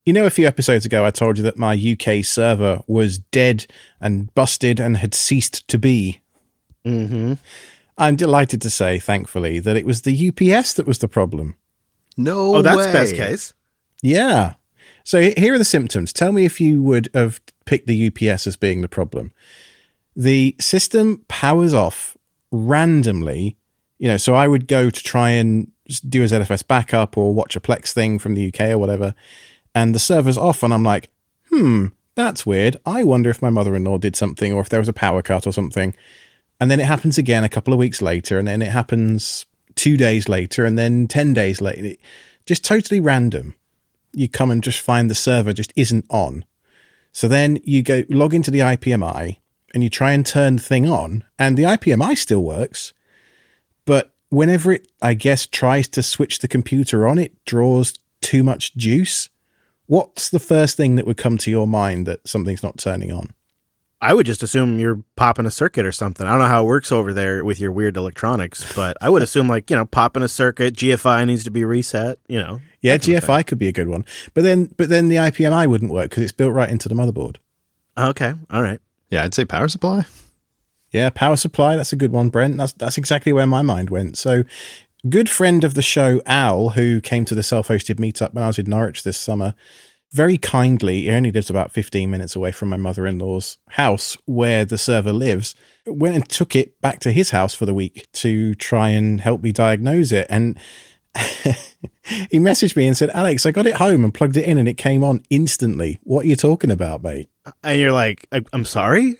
You know, a few episodes ago, I told you that my UK server was dead and busted and had ceased to be. Mm-hmm. I'm delighted to say, thankfully, that it was the UPS that was the problem. No Oh, that's best way. case. Yeah. So here are the symptoms. Tell me if you would have picked the UPS as being the problem. The system powers off randomly. So I would go to try and do a ZFS backup or watch a Plex thing from the UK or whatever, and the server's off, and I'm like, that's weird. I wonder if my mother-in-law did something or if there was a power cut or something. And then it happens again a couple of weeks later, and then it happens 2 days later, and then 10 days later. Just totally random. You come and just find the server just isn't on. So then you go log into the IPMI and you try and turn the thing on, and the IPMI still works. But whenever it, I guess, tries to switch the computer on, it draws too much juice. What's the first thing that would come to your mind that something's not turning on? I would just assume you're popping a circuit or something. I don't know how it works over there with your weird electronics, but I would assume popping a circuit, GFI needs to be reset, Yeah, that kind of thing. GFI could be a good one. But then the IPMI wouldn't work because it's built right into the motherboard. Okay. All right. Yeah, I'd say power supply. Yeah, power supply, that's a good one, Brent. That's exactly where my mind went. So, good friend of the show, Al, who came to the self-hosted meetup when I was in Norwich this summer, very kindly, he only lives about 15 minutes away from my mother-in-law's house where the server lives, went and took it back to his house for the week to try and help me diagnose it. And he messaged me and said, Alex, I got it home and plugged it in and it came on instantly. What are you talking about, mate? And you're like, I'm sorry?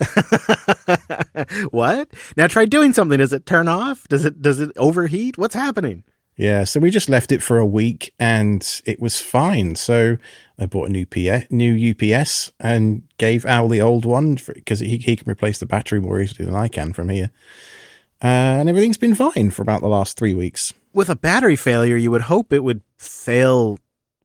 What? Now try doing something. Does it turn off? Does it overheat? What's happening? Yeah, so we just left it for a week and it was fine. So I bought a new UPS and gave Al the old one because he can replace the battery more easily than I can from here. And everything's been fine for about the last 3 weeks. With a battery failure, you would hope it would fail,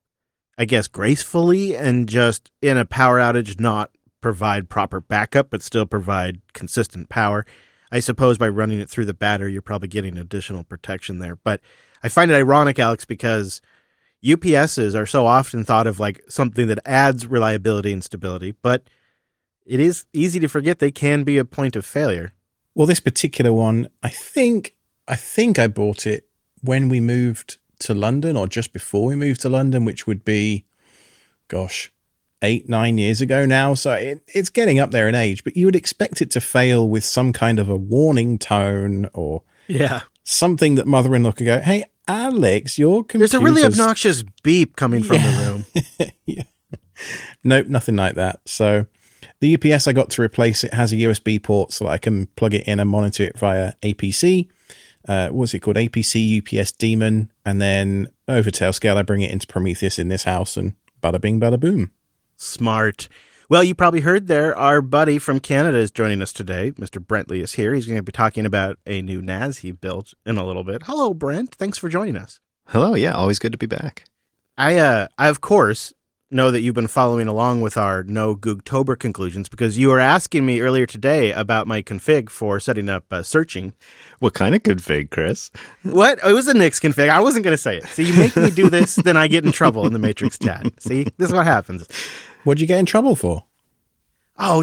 I guess, gracefully and just in a power outage not provide proper backup, but still provide consistent power. I suppose by running it through the battery, you're probably getting additional protection there. But I find it ironic, Alex, because UPSs are so often thought of like something that adds reliability and stability, but it is easy to forget they can be a point of failure. Well, this particular one, I think I bought it when we moved to London or just before we moved to London, which would be, gosh, 8-9 years ago now. So it's getting up there in age, but you would expect it to fail with some kind of a warning tone or Yeah. something that mother-in-law could go, hey, Alex, your There's a really computer's obnoxious beep coming from the room. yeah. Nope, nothing like that. So the UPS I got to replace it has a USB port so that I can plug it in and monitor it via APC. What's it called? APC UPS Daemon. And then over Tailscale, I bring it into Prometheus in this house and bada bing, bada boom. Smart. Well, you probably heard there, our buddy from Canada is joining us today. Mr. Brentley is here. He's going to be talking about a new NAS he built in a little bit. Hello, Brent. Thanks for joining us. Hello. Yeah, always good to be back. I of course know that you've been following along with our No Googtober conclusions because you were asking me earlier today about my config for setting up searching. What kind of config, Chris? What? It was a Nix config. I wasn't going to say it. So you make me do this, then I get in trouble in the Matrix chat. See, this is what happens. What'd you get in trouble for? Oh,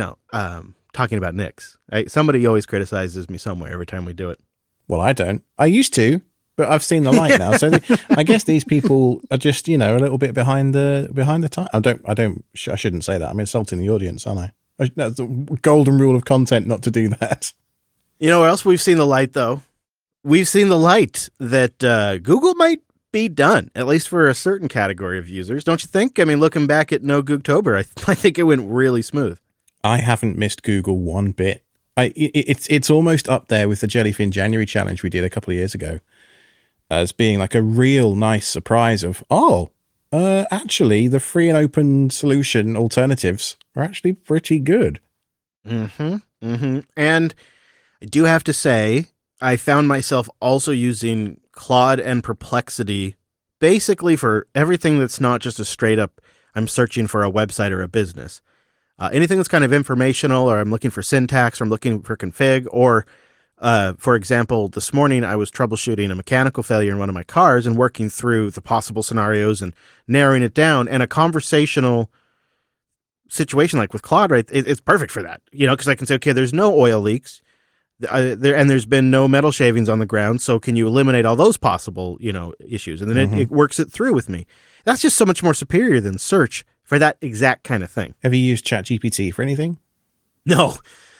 talking about Nix. Somebody always criticizes me somewhere every time we do it. Well, I don't. I used to, but I've seen the light now. So I guess these people are just, a little bit behind the time. I shouldn't say that. I'm insulting the audience, aren't I? That's the golden rule of content not to do that. You know where else we've seen the light, though? We've seen the light that Google might be done, at least for a certain category of users. Don't you think? I mean, looking back at No Googtober, I think it went really smooth. I haven't missed Google one bit. It's almost up there with the Jellyfin January challenge we did a couple of years ago as being like a real nice surprise of, actually the free and open solution alternatives are actually pretty good. Mm-hmm. Mm-hmm. And I do have to say, I found myself also using Claude and Perplexity basically for everything that's not just a straight up, I'm searching for a website or a business. Anything that's kind of informational, or I'm looking for syntax, or I'm looking for config, or For example, this morning I was troubleshooting a mechanical failure in one of my cars and working through the possible scenarios and narrowing it down. And a conversational situation like with Claude, right? It's perfect for that, because I can say, okay, there's no oil leaks. And there's been no metal shavings on the ground. So can you eliminate all those possible, issues? And then it works it through with me. That's just so much more superior than search for that exact kind of thing. Have you used ChatGPT for anything? No.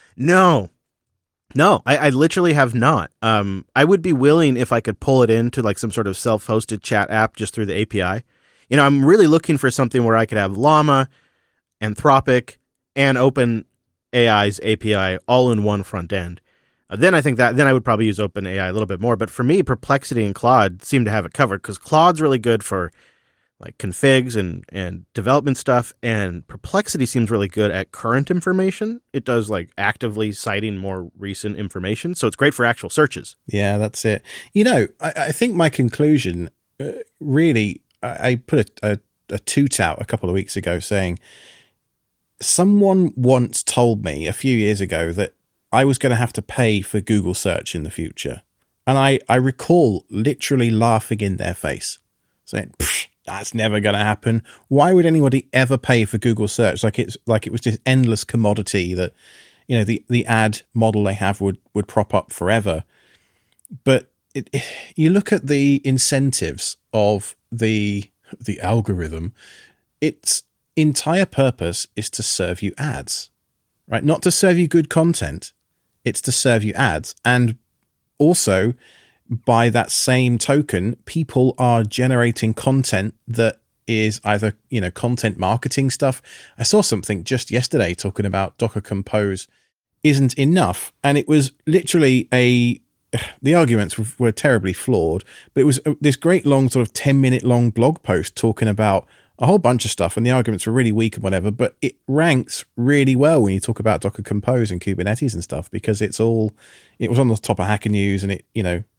I literally have not. I would be willing if I could pull it into like some sort of self-hosted chat app just through the API. I'm really looking for something where I could have Llama, Anthropic, and OpenAI's API all in one front end. Then I would probably use OpenAI a little bit more. But for me, Perplexity and Claude seem to have it covered because Claude's really good for like configs and development stuff, and Perplexity seems really good at current information. It does like actively citing more recent information, so it's great for actual searches. Yeah, that's it. I think my conclusion, really, I put a toot out a couple of weeks ago saying someone once told me a few years ago that I was going to have to pay for Google search in the future. And I recall literally laughing in their face, saying, that's never going to happen. Why would anybody ever pay for Google search? Like it was this endless commodity that, the ad model they have would prop up forever. But you look at the incentives of the algorithm, its entire purpose is to serve you ads, right? Not to serve you good content. It's to serve you ads. And also, by that same token, people are generating content that is either, content marketing stuff. I saw something just yesterday talking about Docker Compose isn't enough. And it was literally the arguments were terribly flawed, but it was this great long sort of 10-minute long blog post talking about a whole bunch of stuff. And the arguments were really weak and whatever, but it ranks really well when you talk about Docker Compose and Kubernetes and stuff, because it was on the top of Hacker News, and it,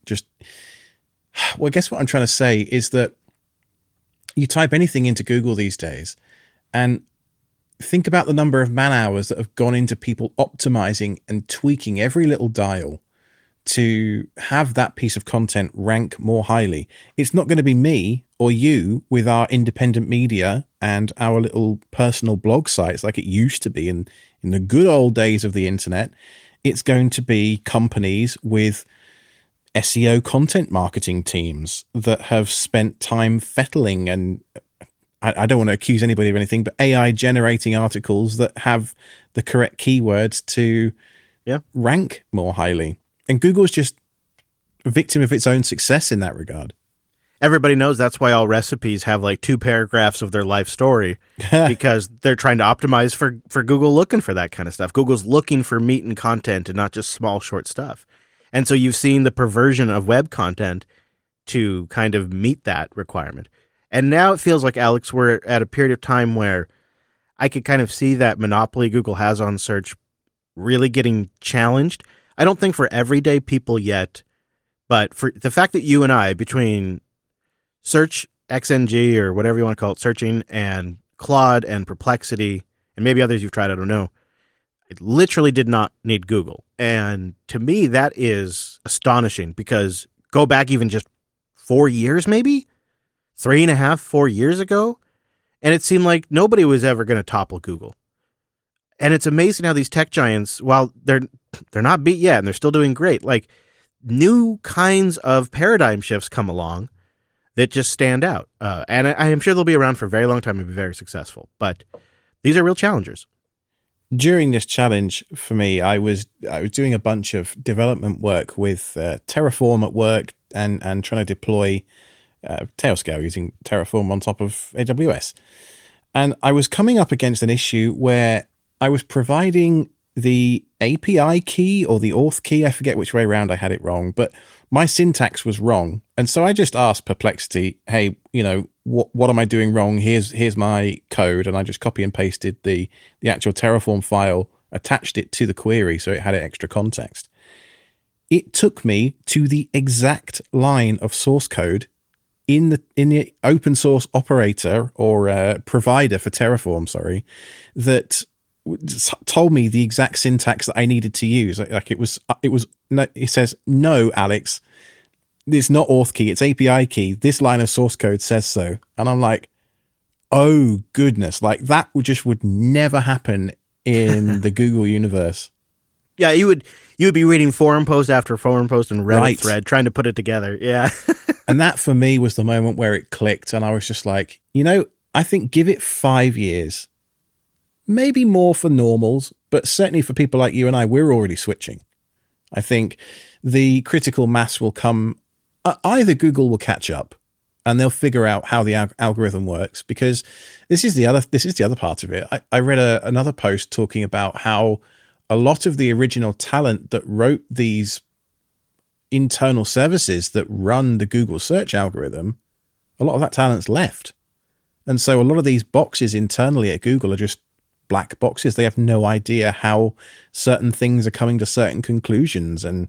I guess what I'm trying to say is that you type anything into Google these days and think about the number of man hours that have gone into people optimizing and tweaking every little dial to have that piece of content rank more highly. It's not going to be me or you with our independent media and our little personal blog sites like it used to be in the good old days of the internet. It's going to be companies with SEO content marketing teams that have spent time fettling, and I don't want to accuse anybody of anything, but AI generating articles that have the correct keywords to rank more highly. And Google's just a victim of its own success in that regard. Everybody knows that's why all recipes have like 2 paragraphs of their life story, because they're trying to optimize for Google looking for that kind of stuff. Google's looking for meat and content and not just small, short stuff. And so you've seen the perversion of web content to kind of meet that requirement. And now it feels like, Alex, we're at a period of time where I could kind of see that monopoly Google has on search really getting challenged. I don't think for everyday people yet, but for the fact that you and I, between Search, XNG, or whatever you want to call it, searching, and Claude and Perplexity, and maybe others you've tried, I don't know, it literally did not need Google. And to me, that is astonishing, because go back even just 4 years, maybe 3.5, 4 years ago, and it seemed like nobody was ever going to topple Google. And it's amazing how these tech giants, while they're not beat yet and they're still doing great, like new kinds of paradigm shifts come along that just stand out. And I am sure they'll be around for a very long time and be very successful. But these are real challengers. During this challenge for me, I was doing a bunch of development work with Terraform at work and trying to deploy Tailscale using Terraform on top of AWS. And I was coming up against an issue where I was providing the API key or the auth key. I forget which way around I had it wrong, but my syntax was wrong. And so I just asked Perplexity, hey, what am I doing wrong? Here's my code. And I just copy and pasted the actual Terraform file, attached it to the query so it had extra context. It took me to the exact line of source code in the open source operator or provider for Terraform, that told me the exact syntax that I needed to use. Like it was no, it says, no, Alex, it's not auth key, it's API key. This line of source code says so. And I'm like, oh goodness, like that would never happen in the Google universe. Yeah, you would be reading forum post after forum post and Reddit Right. thread trying to put it together. Yeah. And that for me was the moment where it clicked. And I was just like, I think give it 5 years, maybe more for normals, but certainly for people like you and I, we're already switching. I think the critical mass will come. Either Google will catch up and they'll figure out how the algorithm works, because this is the other part of it. I read another post talking about how a lot of the original talent that wrote these internal services that run the Google search algorithm, a lot of that talent's left. And so a lot of these boxes internally at Google are just black boxes. They have no idea how certain things are coming to certain conclusions. And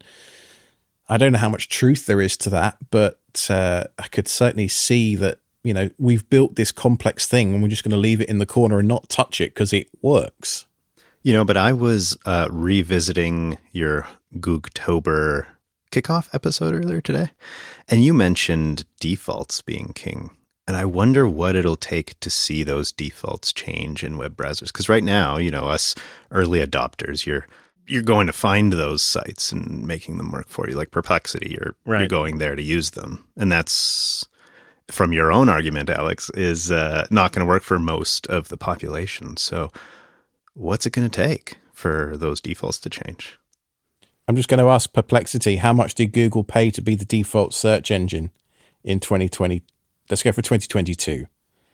I don't know how much truth there is to that, but I could certainly see that, we've built this complex thing and we're just going to leave it in the corner and not touch it because it works. But I was revisiting your Googtober kickoff episode earlier today, and you mentioned defaults being king. And I wonder what it'll take to see those defaults change in web browsers. Because right now, us early adopters, you're going to find those sites and making them work for you, like Perplexity. You're going there to use them. And that's, from your own argument, Alex, is not going to work for most of the population. So what's it going to take for those defaults to change? I'm just going to ask Perplexity, how much did Google pay to be the default search engine in 2020? Let's go for 2022.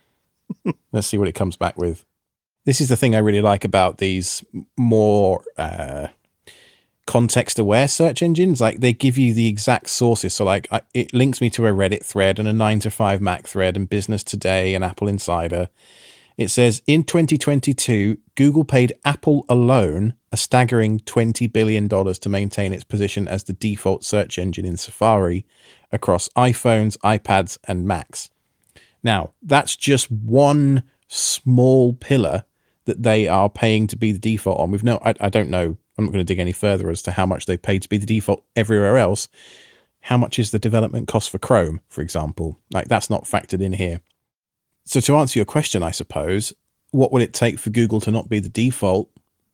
Let's see what it comes back with. This is the thing I really like about these more context-aware search engines. Like, they give you the exact sources. So, like, it links me to a Reddit thread and a 9to5Mac thread and Business Today and Apple Insider. It says, in 2022, Google paid Apple alone a staggering $20 billion to maintain its position as the default search engine in Safari across iPhones, iPads, and Macs. Now, that's just one small pillar that they are paying to be the default on. I don't know. I'm not going to dig any further as to how much they paid to be the default everywhere else. How much is the development cost for Chrome, for example? Like, that's not factored in here. So to answer your question, I suppose, what would it take for Google to not be the default?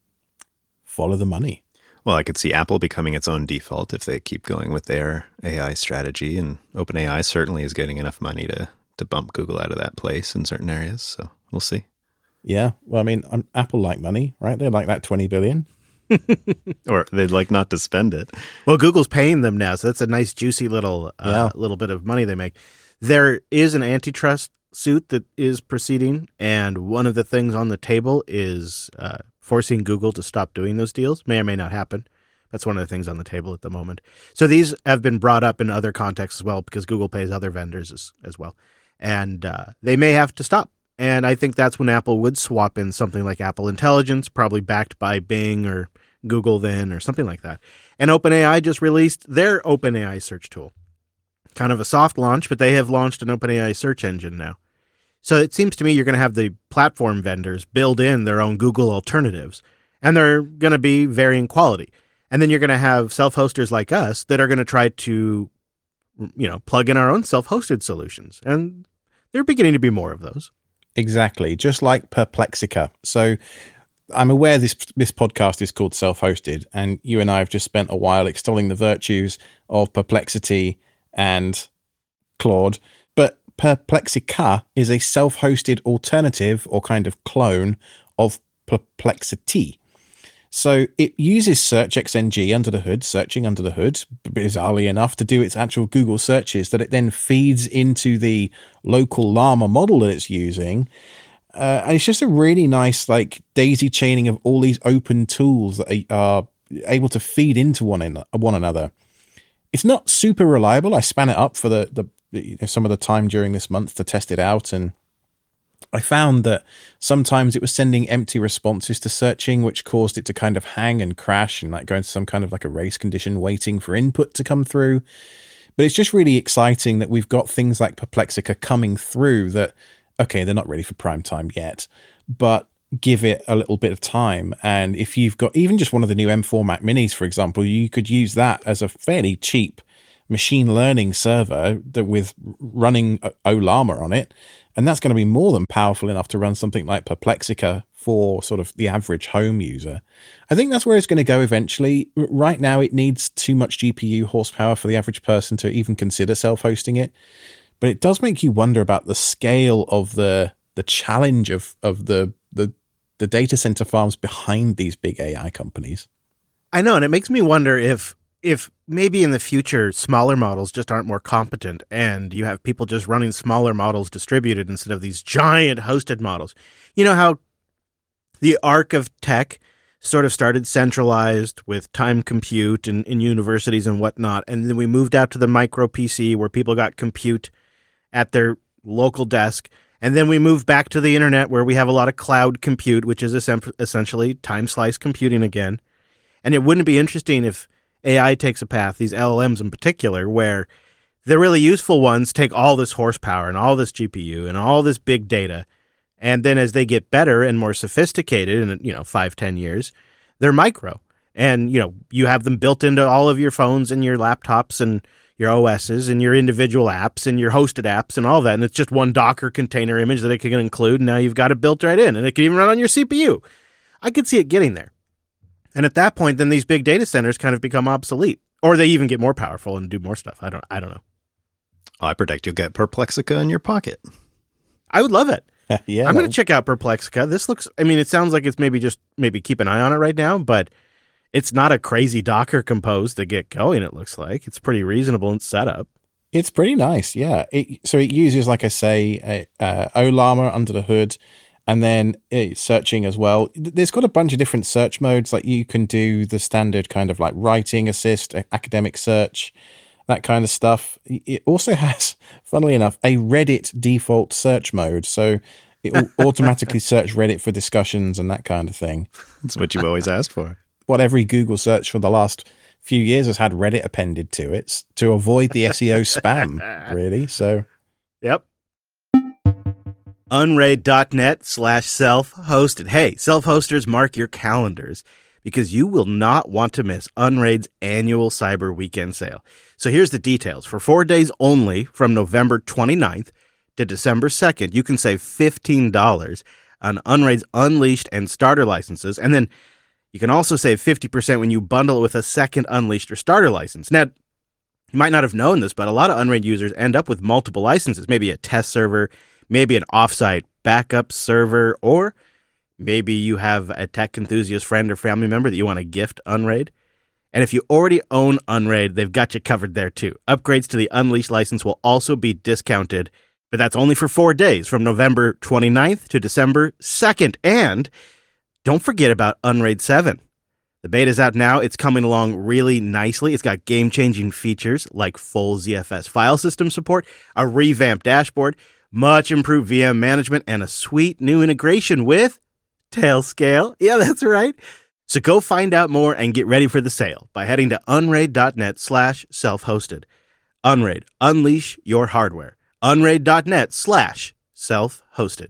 Follow the money. Well, I could see Apple becoming its own default if they keep going with their AI strategy, and OpenAI certainly is getting enough money to bump Google out of that place in certain areas. So we'll see. Yeah. Well, I mean, Apple like money, right? They like that 20 billion. Or they'd like not to spend it. Well, Google's paying them now, so that's a nice juicy little little bit of money they make. There is an antitrust suit that is proceeding, and one of the things on the table is forcing Google to stop doing those deals. May or may not happen. That's one of the things on the table at the moment. So these have been brought up in other contexts as well, because Google pays other vendors as well, and they may have to stop. And I think that's when Apple would swap in something like Apple Intelligence, probably backed by Bing or Google then, or something like that. And OpenAI just released their OpenAI search tool. Kind of a soft launch, but they have launched an OpenAI search engine now. So it seems to me you're going to have the platform vendors build in their own Google alternatives, and they're going to be varying quality. And then you're going to have self-hosters like us that are going to try to, plug in our own self-hosted solutions. And there are beginning to be more of those. Exactly. Just like Perplexica. So I'm aware this podcast is called Self-Hosted, and you and I have just spent a while extolling the virtues of Perplexity and Claude. But Perplexica is a self-hosted alternative or kind of clone of Perplexity. So it uses SearchXNG under the hood, searching under the hood, bizarrely enough, to do its actual Google searches that it then feeds into the local Llama model that it's using. And it's just a really nice, like, daisy chaining of all these open tools that are able to feed into one another. It's not super reliable. I span it up for some of the time during this month to test it out, and I found that sometimes it was sending empty responses to searching, which caused it to kind of hang and crash and like go into some kind of like a race condition waiting for input to come through. But it's just really exciting that we've got things like Perplexica coming through that, okay, they're not ready for prime time yet, but give it a little bit of time. And if you've got even just one of the new M4 Mac Minis, for example, you could use that as a fairly cheap machine learning server that with running Olama on it. And that's going to be more than powerful enough to run something like Perplexica for sort of the average home user. I think that's where it's going to go eventually. Right now, it needs too much GPU horsepower for the average person to even consider self-hosting it. But it does make you wonder about the scale of the challenge of the data center farms behind these big AI companies. I know, and it makes me wonder if maybe in the future smaller models just aren't more competent, and you have people just running smaller models distributed instead of these giant hosted models. You know how the arc of tech sort of started centralized with time compute in universities and whatnot, and then we moved out to the micro PC where people got compute at their local desk. And then we move back to the internet where we have a lot of cloud compute, which is essentially time slice computing again. And it wouldn't be interesting if AI takes a path, these LLMs in particular, where the really useful ones take all this horsepower and all this GPU and all this big data. And then as they get better and more sophisticated in, 5-10 years, they're micro. And, you have them built into all of your phones and your laptops and your OSs and your individual apps and your hosted apps and all that. And it's just one Docker container image that it can include. And now you've got it built right in, and it can even run on your CPU. I could see it getting there. And at that point, then these big data centers kind of become obsolete, or they even get more powerful and do more stuff. I don't know. I predict you'll get Perplexica in your pocket. I would love it. Yeah, I'm going to check out Perplexica. This looks, it sounds like it's maybe keep an eye on it right now, but it's not a crazy Docker compose to get going, it looks like. It's pretty reasonable in setup. It's pretty nice, yeah. So it uses, like I say, Olama under the hood, and then it's searching as well. There's got a bunch of different search modes. Like you can do the standard kind of like writing assist, academic search, that kind of stuff. It also has, funnily enough, a Reddit default search mode. So it will automatically search Reddit for discussions and that kind of thing. That's what you've always asked for. What every Google search for the last few years has had Reddit appended to it to avoid the SEO spam, really. So, yep. Unraid.net/self-hosted. Hey, self-hosters, mark your calendars because you will not want to miss Unraid's annual Cyber Weekend sale. So here's the details. For 4 days only, from November 29th to December 2nd, you can save $15 on Unraid's Unleashed and Starter licenses. And then you can also save 50% when you bundle it with a second Unleashed or Starter license. Now, you might not have known this, but a lot of Unraid users end up with multiple licenses, maybe a test server, maybe an offsite backup server, or maybe you have a tech enthusiast friend or family member that you want to gift Unraid. And if you already own Unraid, they've got you covered there too. Upgrades to the Unleashed license will also be discounted, but that's only for 4 days from November 29th to December 2nd. And don't forget about Unraid 7. The beta's out now. It's coming along really nicely. It's got game-changing features like full ZFS file system support, a revamped dashboard, much improved VM management, and a sweet new integration with Tailscale. Yeah, that's right. So go find out more and get ready for the sale by heading to unraid.net/self-hosted. Unraid, unleash your hardware. Unraid.net/self-hosted.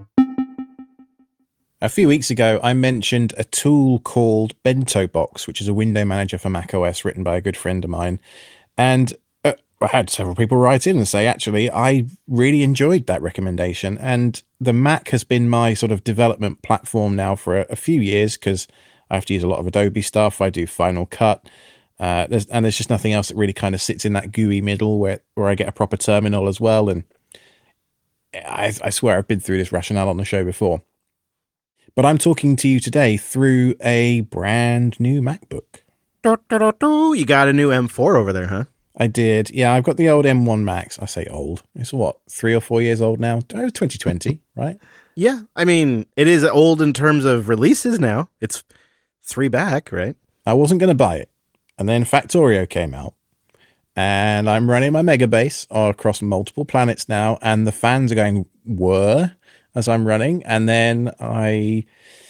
A few weeks ago, I mentioned a tool called Bento Box, which is a window manager for macOS written by a good friend of mine. And I had several people write in and say, actually, I really enjoyed that recommendation. And the Mac has been my sort of development platform now for a few years because I have to use a lot of Adobe stuff. I do Final Cut. There's just nothing else that really kind of sits in that GUI middle where I get a proper terminal as well. And I swear I've been through this rationale on the show before. But I'm talking to you today through a brand new MacBook. You got a new M4 over there, huh? I did. Yeah, I've got the old M1 Max. I say old. It's what, 3 or 4 years old now? It was 2020, right? Yeah. I mean, it is old in terms of releases now. It's 3 back, right? I wasn't going to buy it. And then Factorio came out. And I'm running my Megabase across multiple planets now. And the fans are going, whir, as I'm running. And then I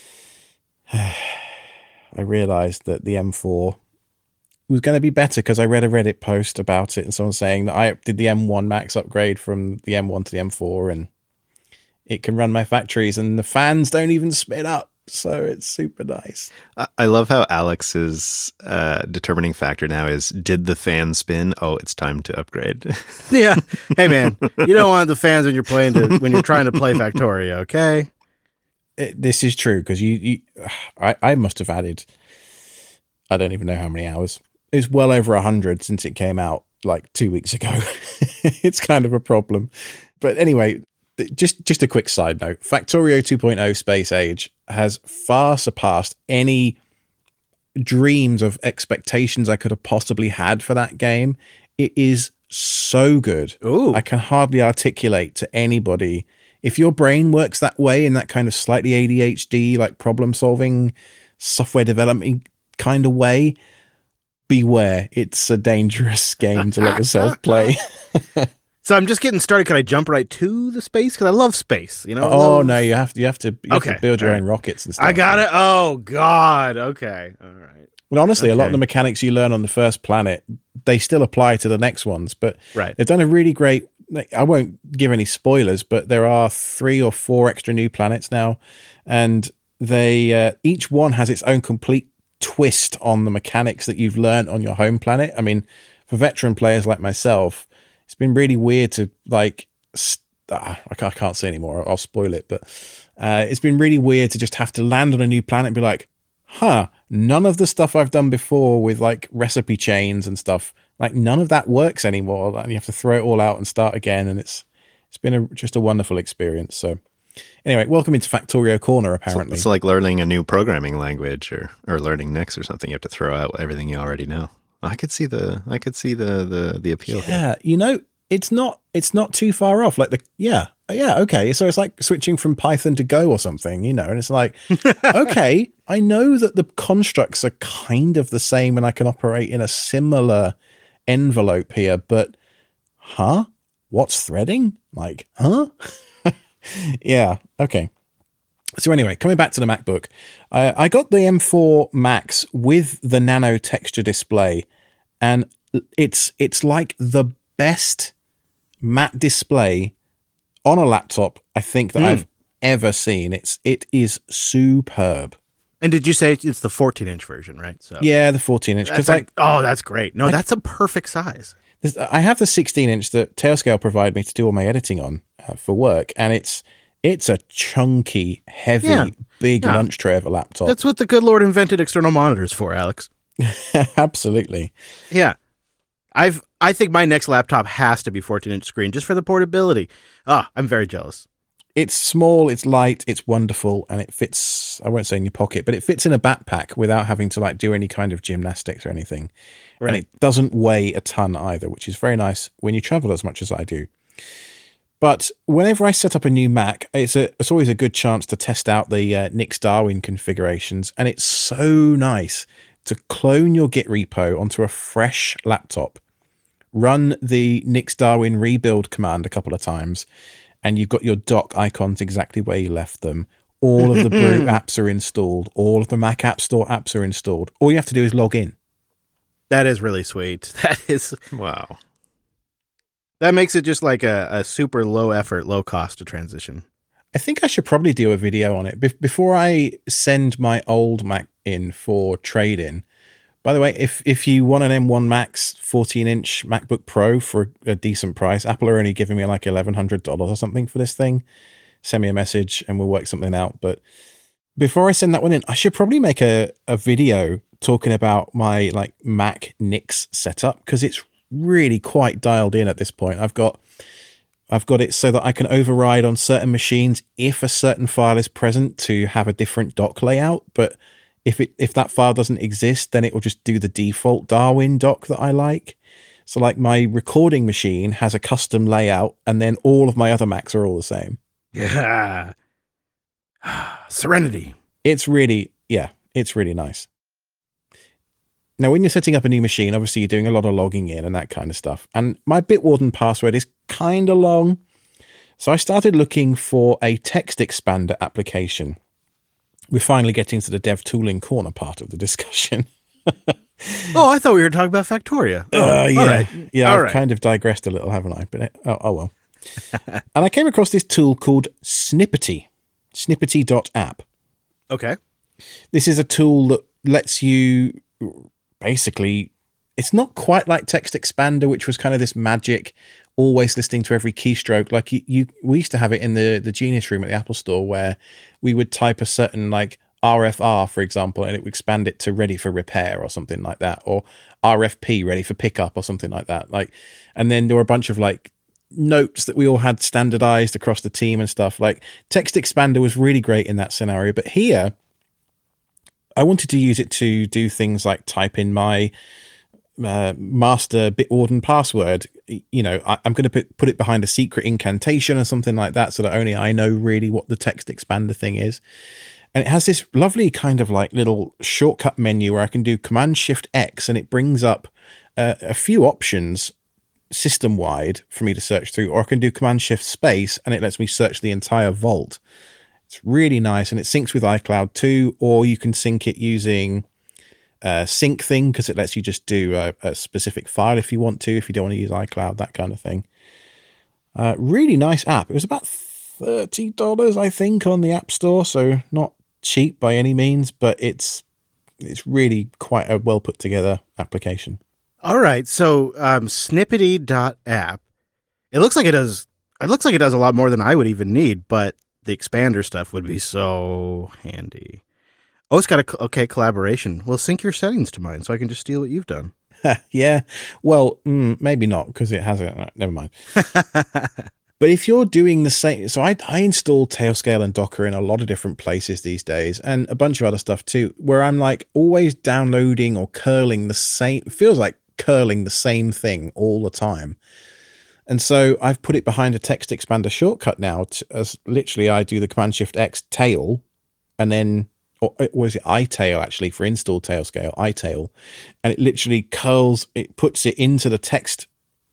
realized that the M4 was going to be better because I read a Reddit post about it and someone saying that I did the M1 Max upgrade from the M1 to the M4 and it can run my factories, and the fans don't even spin up. So it's super nice. I love how Alex's determining factor now is, did the fan spin? Oh, it's time to upgrade. Yeah. Hey, man, you don't want the fans when you're when you're trying to play Factorio, okay? This is true, because I must have added, I don't even know how many hours. It's well over 100 since it came out like 2 weeks ago. It's kind of a problem. But anyway, just a quick side note. Factorio 2.0 Space Age has far surpassed any dreams of expectations I could have possibly had for that game. It is so good. Ooh. I can hardly articulate to anybody. If your brain works that way, in that kind of slightly ADHD, like problem solving, software development kind of way, beware. It's a dangerous game to let yourself play. So I'm just getting started. Can I jump right to the space? Because I love space. You know. Oh no, you have to build your own rockets and stuff. I got it. Oh God. Okay. All right. Well, honestly, a lot of the mechanics you learn on the first planet, they still apply to the next ones. But they've done a really great. I won't give any spoilers, but there are 3 or 4 extra new planets now, and they each one has its own complete twist on the mechanics that you've learned on your home planet. I mean, for veteran players like myself, it's been really weird to like. I can't say anymore. I'll spoil it, but it's been really weird to just have to land on a new planet and be like, "Huh, none of the stuff I've done before with like recipe chains and stuff, like none of that works anymore." And you have to throw it all out and start again, and it's been just a wonderful experience. So, anyway, welcome into Factorio Corner. Apparently, it's like learning a new programming language or learning Nix or something. You have to throw out everything you already know. I could see the appeal. Yeah, here. It's not too far off. Like okay. So it's like switching from Python to Go or something, and it's like, okay, I know that the constructs are kind of the same and I can operate in a similar envelope here, but what's threading? Like, yeah, okay. So anyway, coming back to the MacBook, I got the M4 Max with the nano texture display, and it's like the best matte display on a laptop I think that I've ever seen. It is superb. And did you say it's the 14-inch version, right? So yeah, the 14-inch. Because that's great. No, that's a perfect size. I have the 16-inch that Tailscale provided me to do all my editing on for work, and it's a chunky, heavy, big lunch tray of a laptop. That's what the good Lord invented external monitors for, Alex. Absolutely. Yeah. I think my next laptop has to be 14-inch screen just for the portability. I'm very jealous. It's small, it's light, it's wonderful, and it fits, I won't say in your pocket, but it fits in a backpack without having to like do any kind of gymnastics or anything. Right. And it doesn't weigh a ton either, which is very nice when you travel as much as I do. But whenever I set up a new Mac, it's always a good chance to test out the Nix Darwin configurations, and it's so nice to clone your Git repo onto a fresh laptop, run the Nix Darwin rebuild command a couple of times, and you've got your dock icons exactly where you left them. All of the Brew apps are installed. All of the Mac App Store apps are installed. All you have to do is log in. That is really sweet. That is... Wow. That makes it just like a super low effort, low cost to transition. I think I should probably do a video on it before I send my old Mac in for trade-in. By the way, if you want an M1 Max 14-inch MacBook Pro for a decent price, Apple are only giving me like $1,100 or something for this thing. Send me a message and we'll work something out. But before I send that one in, I should probably make a video talking about my like Mac Nix setup, because it's really quite dialed in at this point. I've got it so that I can override on certain machines if a certain file is present to have a different dock layout. But if that file doesn't exist, then it will just do the default Darwin dock that I like. So like my recording machine has a custom layout, and then all of my other Macs are all the same. Yeah. Serenity. It's really nice. Now, when you're setting up a new machine, obviously you're doing a lot of logging in and that kind of stuff. And my Bitwarden password is kind of long. So I started looking for a text expander application. We're finally getting to the dev tooling corner part of the discussion. Oh, I thought we were talking about Factoria. Yeah. All right. Yeah, I've kind of digressed a little, haven't I? But oh well. And I came across this tool called Snippety, snippety.app. Okay. This is a tool that lets you basically, it's not quite like Text Expander, which was kind of this magic, always listening to every keystroke. Like we used to have it in the Genius Room at the Apple Store, where we would type a certain like RFR, for example, and it would expand it to ready for repair or something like that, or RFP, ready for pickup or something like that. Like, and then there were a bunch of like notes that we all had standardized across the team and stuff. Like Text Expander was really great in that scenario, but here I wanted to use it to do things like type in my master Bitwarden password. You know, I'm going to put it behind a secret incantation or something like that, so that only I know really what the Text Expander thing is. And it has this lovely kind of like little shortcut menu where I can do Command Shift X, and it brings up a few options system wide for me to search through, or I can do Command Shift Space and it lets me search the entire vault. It's really nice, and it syncs with iCloud too, or you can sync it using sync thing, because it lets you just do a specific file if you want to, if you don't want to use iCloud, that kind of thing. Really nice app. It was about $30, I think, on the App Store, so not cheap by any means, but it's really quite a well put together application. All right. So snippety.app. It looks like it does a lot more than I would even need, but the expander stuff would be so handy. Oh, it's got okay collaboration. Well, sync your settings to mine so I can just steal what you've done. Yeah. Well, maybe not, because it has it. Never mind. But if you're doing the same, so I install Tailscale and Docker in a lot of different places these days, and a bunch of other stuff too, where I'm like always downloading or curling the same, feels like curling the same thing all the time. And so I've put it behind a Text Expander shortcut now, as literally I do the Command Shift X tail, and then, or was it iTail actually for install Tailscale, iTail, and it literally curls, it puts it into the text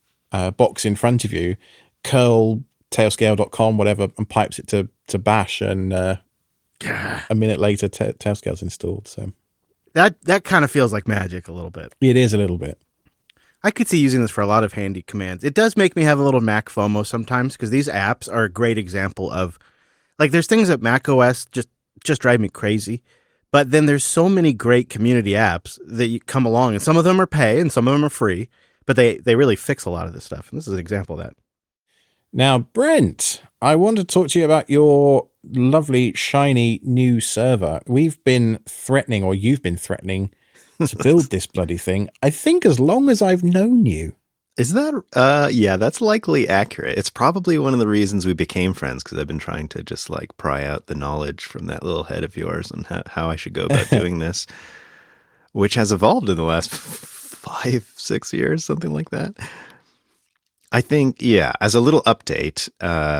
box in front of you, curl tailscale.com, whatever, and pipes it to bash, and a minute later Tailscale's installed. So that kind of feels like magic a little bit. it is a little bit. I could see using this for a lot of handy commands. It does make me have a little Mac FOMO sometimes, because these apps are a great example of, like, there's things that Mac OS just drive me crazy, but then there's so many great community apps that you come along, and some of them are pay and some of them are free, but they really fix a lot of this stuff. And this is an example of that. Now, Brent, I want to talk to you about your lovely, shiny new server. We've been threatening, or you've been threatening, to build this bloody thing, I think, as long as I've known you. Is that, yeah, that's likely accurate. It's probably one of the reasons we became friends, because I've been trying to just like pry out the knowledge from that little head of yours and how I should go about doing this, which has evolved in the last 5-6 years, something like that. I think, yeah, as a little update,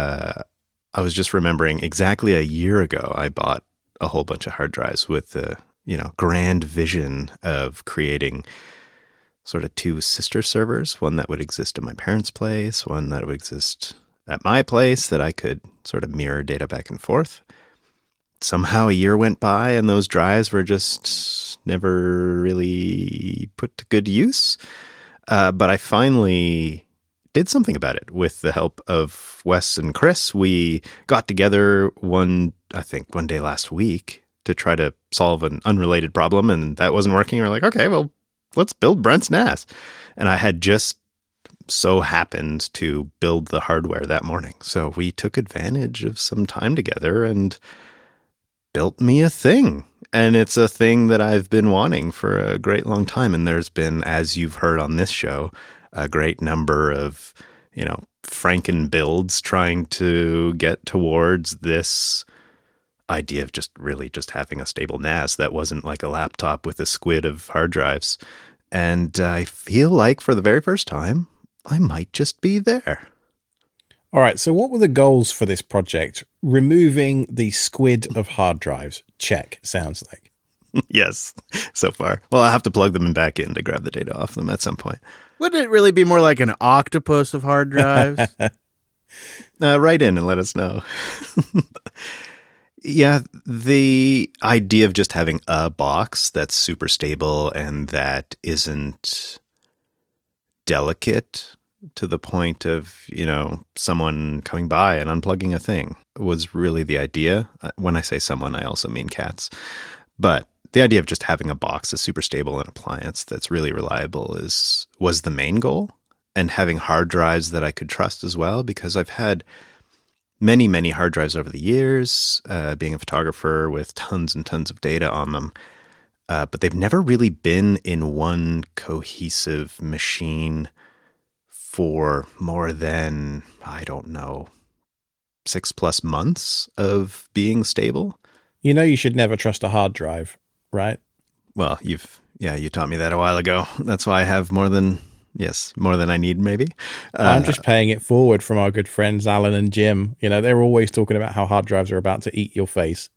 I was just remembering exactly a year ago, I bought a whole bunch of hard drives with the, grand vision of creating sort of two sister servers, one that would exist at my parents' place, one that would exist at my place, that I could sort of mirror data back and forth. Somehow a year went by and those drives were just never really put to good use. But I finally did something about it with the help of Wes and Chris. We got together one day last week to try to solve an unrelated problem, and that wasn't working. We're like, okay, well, let's build Brent's NAS. And I had just so happened to build the hardware that morning. So we took advantage of some time together and built me a thing. And it's a thing that I've been wanting for a great long time. And there's been, as you've heard on this show, a great number of, Franken builds trying to get towards this idea of just having a stable NAS that wasn't like a laptop with a squid of hard drives. And I feel like for the very first time, I might just be there. All right. So what were the goals for this project? Removing the squid of hard drives. Check. Sounds like. Yes, so far. Well, I'll have to plug them back in to grab the data off them at some point. Wouldn't it really be more like an octopus of hard drives? Write in and let us know. Yeah, the idea of just having a box that's super stable and that isn't delicate to the point of, someone coming by and unplugging a thing was really the idea. When I say someone, I also mean cats. But the idea of just having a box that's super stable and appliance that's really reliable was the main goal. And having hard drives that I could trust as well, because I've had many, many hard drives over the years, being a photographer with tons and tons of data on them. But they've never really been in one cohesive machine for more than, I don't know, 6+ months of being stable. You should never trust a hard drive, right? Well, you taught me that a while ago. That's why I have more than I need, maybe. I'm just paying it forward from our good friends, Alan and Jim. They're always talking about how hard drives are about to eat your face.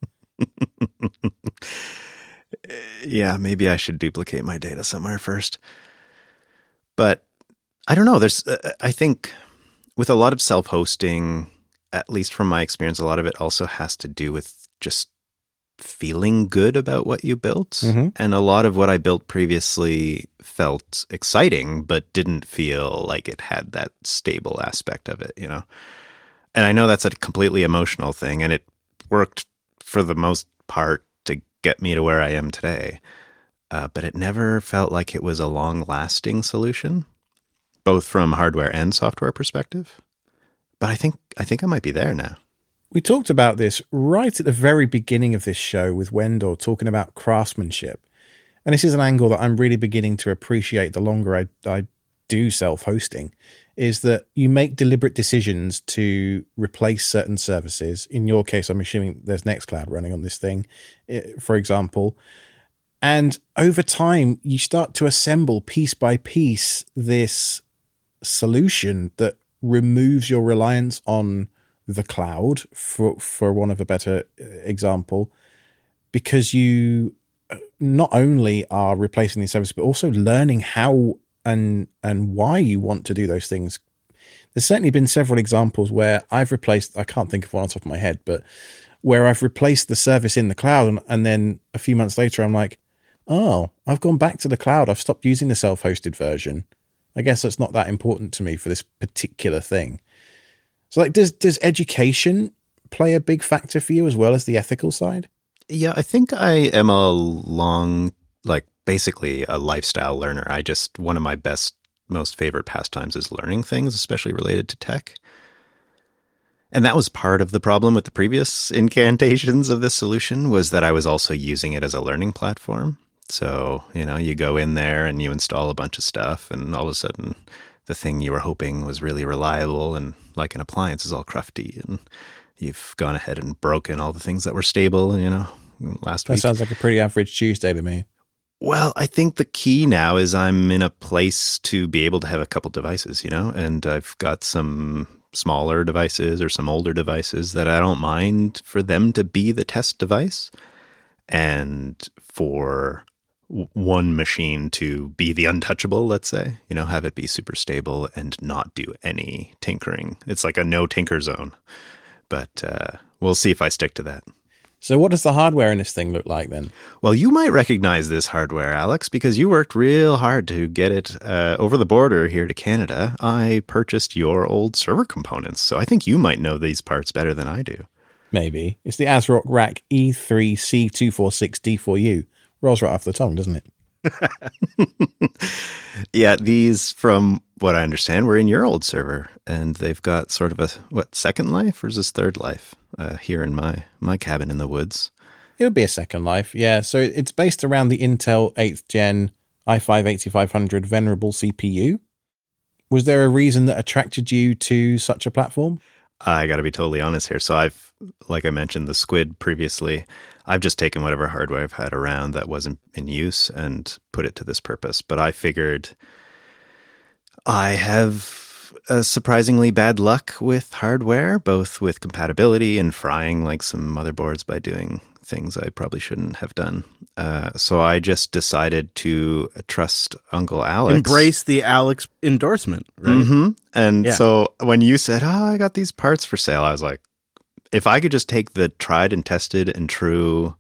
Yeah, maybe I should duplicate my data somewhere first. But I don't know. I think with a lot of self-hosting, at least from my experience, a lot of it also has to do with just feeling good about what you built. Mm-hmm. And a lot of what I built previously felt exciting, but didn't feel like it had that stable aspect of it, And I know that's a completely emotional thing, and it worked for the most part to get me to where I am today. But it never felt like it was a long-lasting solution, both from hardware and software perspective. But I think I might be there now. We talked about this right at the very beginning of this show with Wendell, talking about craftsmanship. And this is an angle that I'm really beginning to appreciate the longer I do self-hosting, is that you make deliberate decisions to replace certain services. In your case, I'm assuming there's Nextcloud running on this thing, for example. And over time, you start to assemble piece by piece this solution that removes your reliance on the cloud, for one of a better example, because you not only are replacing these services, but also learning how and why you want to do those things. There's certainly been several examples where I've replaced, I can't think of one on top of my head, but where I've replaced the service in the cloud, and then a few months later, I'm like, oh, I've gone back to the cloud. I've stopped using the self-hosted version. I guess that's not that important to me for this particular thing. So, like, does education play a big factor for you as well as the ethical side? Yeah, I think I am basically a lifestyle learner. One of my most favorite pastimes is learning things, especially related to tech. And that was part of the problem with the previous incantations of this solution, was that I was also using it as a learning platform. So, you go in there and you install a bunch of stuff, and all of a sudden the thing you were hoping was really reliable and like an appliance is all crufty, and you've gone ahead and broken all the things that were stable, last week. That sounds like a pretty average Tuesday to me. Well, I think the key now is I'm in a place to be able to have a couple devices, and I've got some smaller devices or some older devices that I don't mind for them to be the test device, and for one machine to be the untouchable, let's say, have it be super stable and not do any tinkering. It's like a no tinker zone, but we'll see if I stick to that. So what does the hardware in this thing look like then? Well, you might recognize this hardware, Alex, because you worked real hard to get it over the border here to Canada. I purchased your old server components, so I think you might know these parts better than I do. Maybe. It's the ASRock Rack E3C246D4U. Rolls right off the tongue, doesn't it? Yeah, these, from what I understand, were in your old server, and they've got sort of a, second life, or is this third life here in my cabin in the woods? It would be a second life, yeah. So it's based around the Intel 8th Gen i5-8500 Venerable CPU. Was there a reason that attracted you to such a platform? I got to be totally honest here. So like I mentioned, the Squid previously, I've just taken whatever hardware I've had around that wasn't in use and put it to this purpose. But I figured I have surprisingly bad luck with hardware, both with compatibility and frying like some motherboards by doing things I probably shouldn't have done. So I just decided to trust Uncle Alex. Embrace the Alex endorsement, right? Mm-hmm. And so when you said, I got these parts for sale, I was like, if I could just take the tried and tested and true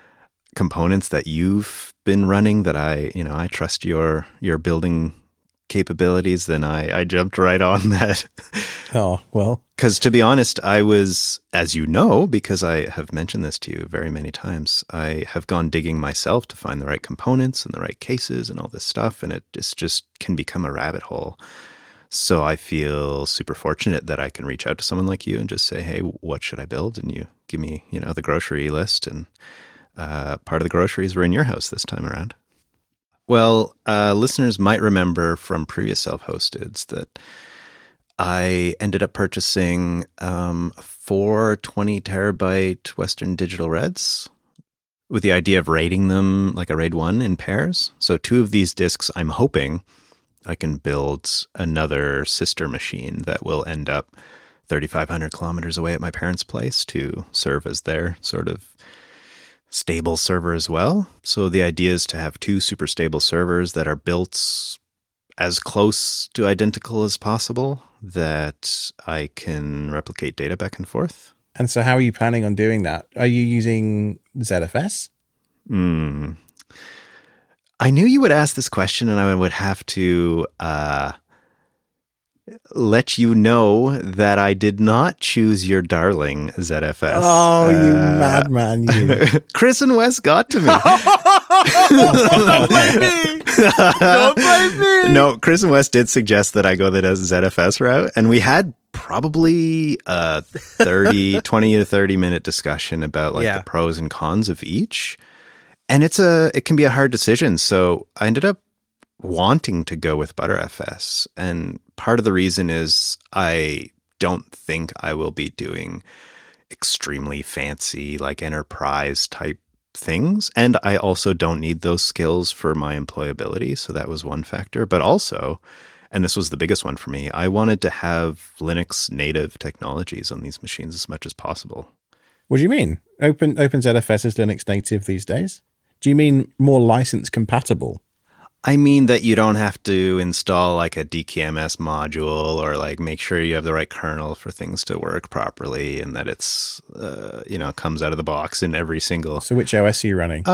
components that you've been running, that I trust your building capabilities, then I jumped right on that. Oh, well. Because to be honest, I was, as you know, because I have mentioned this to you very many times, I have gone digging myself to find the right components and the right cases and all this stuff, and it just can become a rabbit hole. So I feel super fortunate that I can reach out to someone like you and just say, hey, what should I build? And you give me, the grocery list, and part of the groceries were in your house this time around. Well, listeners might remember from previous self-hosteds that I ended up purchasing 4 20 terabyte Western Digital Reds with the idea of raiding them like a RAID 1 in pairs. So 2 of these disks, I'm hoping I can build another sister machine that will end up 3,500 kilometers away at my parents' place to serve as their sort of stable server as well. So the idea is to have 2 super stable servers that are built as close to identical as possible, that I can replicate data back and forth. And so how are you planning on doing that? Are you using ZFS? I knew you would ask this question, and I would have to let you know that I did not choose your darling ZFS. Oh, you madman, you. Chris and Wes got to me. Don't blame me. Don't blame me. No, Chris and Wes did suggest that I go the ZFS route, and we had probably a 20 to 30 minute discussion about the pros and cons of each. And it can be a hard decision. So I ended up wanting to go with ButterFS. And part of the reason is I don't think I will be doing extremely fancy, enterprise type things. And I also don't need those skills for my employability. So that was one factor. But also, and this was the biggest one for me, I wanted to have Linux native technologies on these machines as much as possible. What do you mean? OpenZFS is Linux native these days? Do you mean more license compatible? I mean that you don't have to install a DKMS module or make sure you have the right kernel for things to work properly, and that it's comes out of the box in every single. So which OS are you running?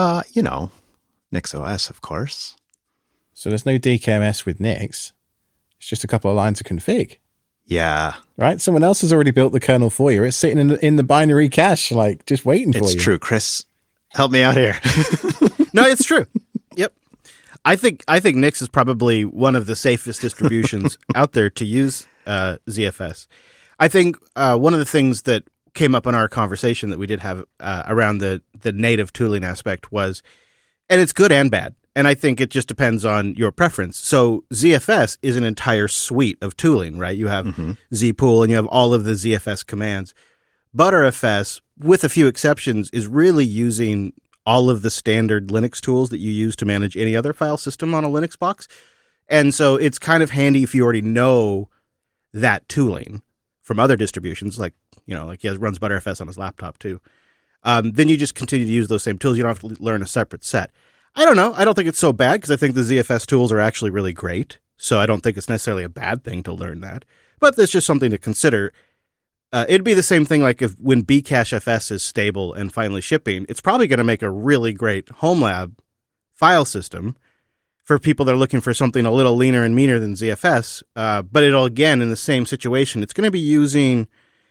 NixOS, of course. So there's no DKMS with Nix. It's just a couple of lines of config. Yeah. Right? Someone else has already built the kernel for you. It's sitting in the binary cache, just waiting for you. It's true, Chris. Help me out here. No, it's true. Yep. I think Nix is probably one of the safest distributions out there to use ZFS. I think one of the things that came up in our conversation that we did have around the native tooling aspect was, and it's good and bad, and I think it just depends on your preference. So ZFS is an entire suite of tooling, right? You have zpool and you have all of the ZFS commands. ButterFS, with a few exceptions, is really using all of the standard Linux tools that you use to manage any other file system on a Linux box. And so it's kind of handy if you already know that tooling from other distributions, he runs ButterFS on his laptop too. Then you just continue to use those same tools. You don't have to learn a separate set. I don't know. I don't think it's so bad because I think the ZFS tools are actually really great. So I don't think it's necessarily a bad thing to learn that. But there's just something to consider. It'd be the same thing when Bcachefs is stable and finally shipping, it's probably going to make a really great home lab file system for people that are looking for something a little leaner and meaner than ZFS. But it'll, again, in the same situation, it's going to be using,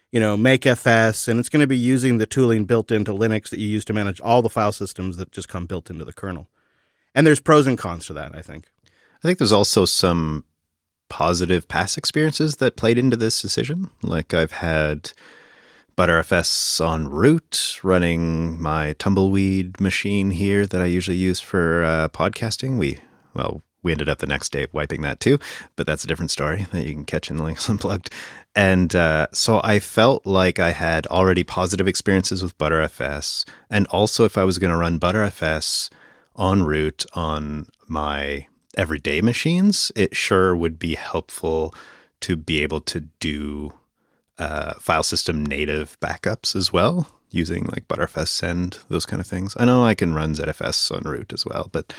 MakeFS, and it's going to be using the tooling built into Linux that you use to manage all the file systems that just come built into the kernel. And there's pros and cons to that, I think. I think there's also some positive past experiences that played into this decision. I've had ButterFS en route running my Tumbleweed machine here that I usually use for podcasting. We ended up the next day wiping that too, but that's a different story that you can catch in Linux Unplugged. And so I felt like I had already positive experiences with ButterFS. And also if I was going to run ButterFS en route on my everyday machines, it sure would be helpful to be able to do file system native backups as well, using ButterFS send, those kind of things. I know I can run ZFS en route as well, but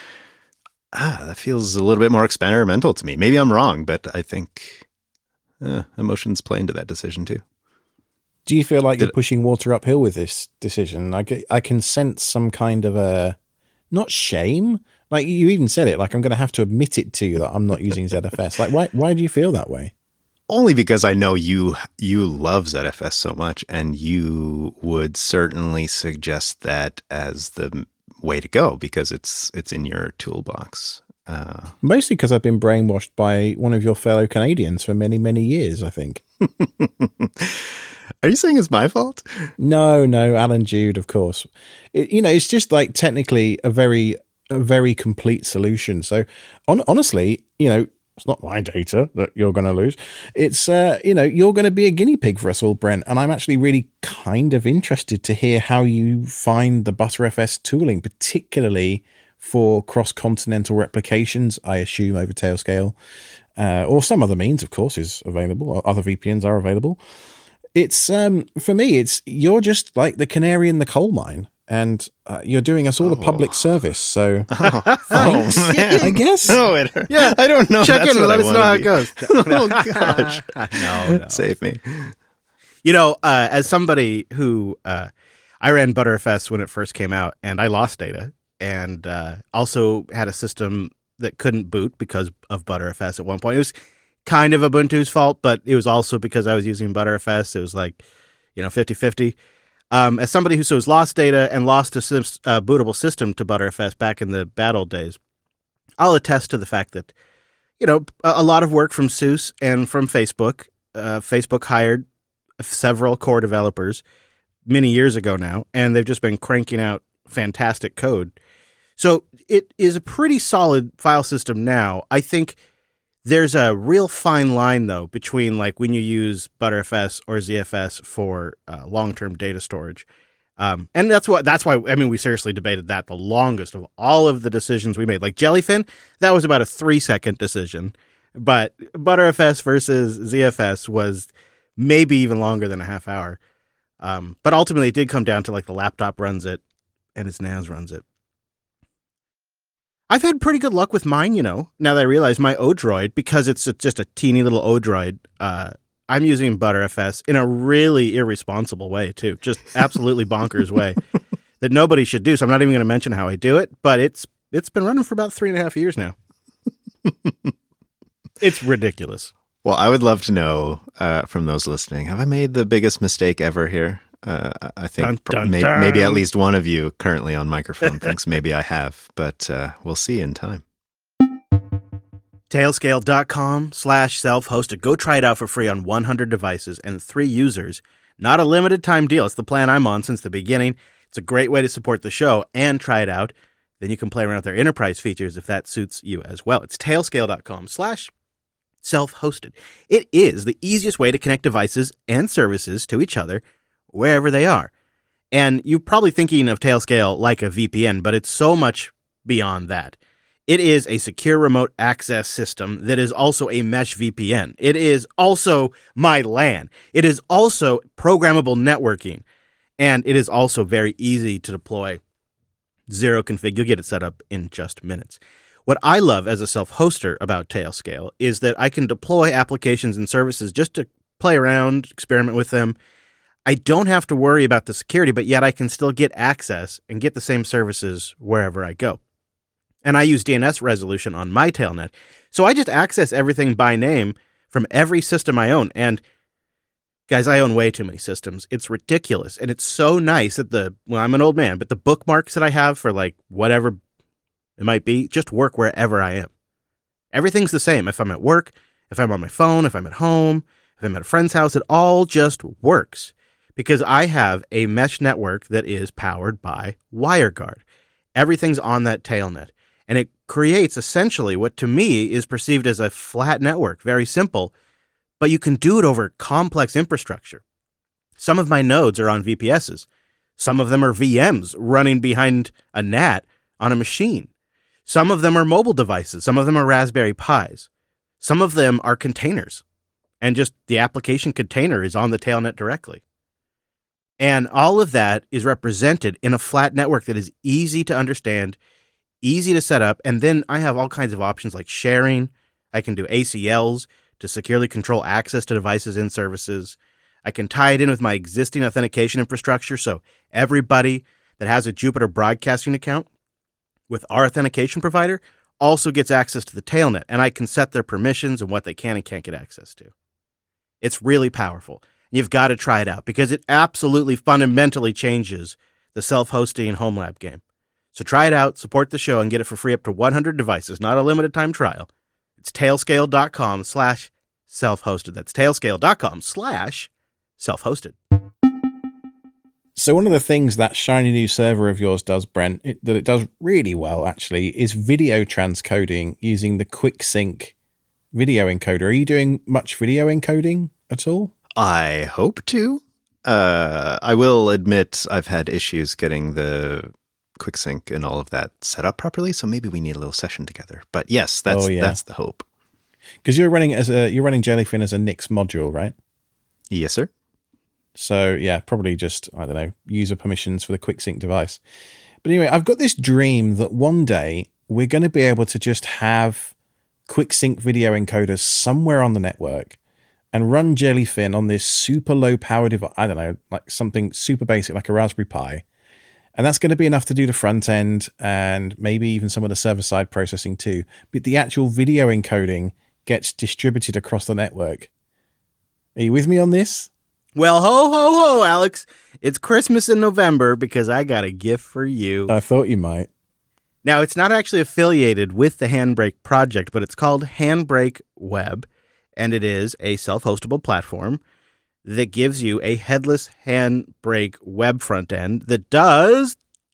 that feels a little bit more experimental to me. Maybe I'm wrong, but I think emotions play into that decision too. Do you feel like you're pushing water uphill with this decision? I can sense some kind of not shame, Like you even said it, like I'm going to have to admit it to you that I'm not using ZFS. Like why do you feel that way? Only because I know you love ZFS so much, and you would certainly suggest that as the way to go because it's in your toolbox. Mostly because I've been brainwashed by one of your fellow Canadians for many, many years, I think. Are you saying it's my fault? No, Alan Jude, of course. It's just like technically a very complete solution. So honestly, it's not my data that you're going to lose. It's, you're going to be a guinea pig for us all, Brent. And I'm actually really kind of interested to hear how you find the ButterFS tooling, particularly for cross-continental replications, I assume over Tailscale, or some other means, of course, is available. Or other VPNs are available. It's for me, you're just like the canary in the coal mine, and you're doing us all a public service. So thanks, man. I guess. No, yeah, I don't know. Check in and let us know how it goes. Oh gosh, No. Save me. As somebody who I ran ButterFS when it first came out, and I lost data, and also had a system that couldn't boot because of ButterFS at one point. It was kind of Ubuntu's fault, but it was also because I was using ButterFS. It was like, 50-50. As somebody who has lost data and lost a bootable system to ButterFS back in the bad old days, I'll attest to the fact that, a lot of work from SUSE and from Facebook. Facebook hired several core developers many years ago now, and they've just been cranking out fantastic code. So it is a pretty solid file system now. I think there's a real fine line, though, between like when you use ButterFS or ZFS for long-term data storage. And that's why, we seriously debated that the longest of all of the decisions we made. Like Jellyfin, that was about a 3-second decision. But ButterFS versus ZFS was maybe even longer than a half hour. But ultimately, it did come down to like the laptop runs it and its NAS runs it. I've had pretty good luck with mine, now that I realize my Odroid, because it's just a teeny little Odroid, I'm using ButterFS in a really irresponsible way, too. Just absolutely bonkers way that nobody should do. So I'm not even going to mention how I do it, but it's been running for about 3.5 years now. It's ridiculous. Well, I would love to know from those listening, have I made the biggest mistake ever here? I think maybe at least one of you currently on microphone thinks maybe I have, but we'll see in time. Tailscale.com/self-hosted. Go try it out for free on 100 devices and 3 users. Not a limited time deal. It's the plan I'm on since the beginning. It's a great way to support the show and try it out. Then you can play around with their enterprise features if that suits you as well. It's tailscale.com/self-hosted. It is the easiest way to connect devices and services to each other wherever they are. And you're probably thinking of Tailscale like a VPN, but it's so much beyond that. It is a secure remote access system that is also a mesh VPN. It is also my LAN. It is also programmable networking. And it is also very easy to deploy. Zero config. You'll get it set up in just minutes. What I love as a self-hoster about Tailscale is that I can deploy applications and services just to play around, experiment with them. I don't have to worry about the security, but yet I can still get access and get the same services wherever I go. And I use DNS resolution on my Tailnet. So I just access everything by name from every system I own. And guys, I own way too many systems. It's ridiculous. And it's so nice that I'm an old man, but the bookmarks that I have for like whatever it might be just work wherever I am. Everything's the same. If I'm at work, if I'm on my phone, if I'm at home, if I'm at a friend's house, it all just works. Because I have a mesh network that is powered by WireGuard. Everything's on that Tailnet. And it creates essentially what to me is perceived as a flat network, very simple, but you can do it over complex infrastructure. Some of my nodes are on VPSs. Some of them are VMs running behind a NAT on a machine. Some of them are mobile devices. Some of them are Raspberry Pis. Some of them are containers. And just the application container is on the Tailnet directly. And all of that is represented in a flat network that is easy to understand, easy to set up. And then I have all kinds of options like sharing. I can do ACLs to securely control access to devices and services. I can tie it in with my existing authentication infrastructure. So everybody that has a Jupiter Broadcasting account with our authentication provider also gets access to the tailnet, and I can set their permissions and what they can and can't get access to. It's really powerful. You've got to try it out because it absolutely fundamentally changes the self-hosting home lab game. So try it out, support the show, and get it for free up to 100 devices, not a limited time trial. It's tailscale.com/self-hosted. That's tailscale.com/self-hosted. So one of the things that shiny new server of yours does, Brent, that it does really well actually, is video transcoding using the QuickSync video encoder. Are you doing much video encoding at all? I hope to. I will admit I've had issues getting the QuickSync and all of that set up properly, so maybe we need a little session together. But yes, that's the hope. Because you're running Jellyfin as a Nix module, right? Yes, sir. So yeah, probably just, I don't know, user permissions for the QuickSync device. But anyway, I've got this dream that one day we're going to be able to just have QuickSync video encoders somewhere on the network and run Jellyfin on this super low power device. I don't know, like something super basic, like a Raspberry Pi. And that's going to be enough to do the front end and maybe even some of the server side processing too. But the actual video encoding gets distributed across the network. Are you with me on this? Well, ho, ho, ho, Alex. It's Christmas in November because I got a gift for you. I thought you might. Now, it's not actually affiliated with the Handbrake project, but it's called Handbrake Web, and it is a self-hostable platform that gives you a headless Handbrake web front end that does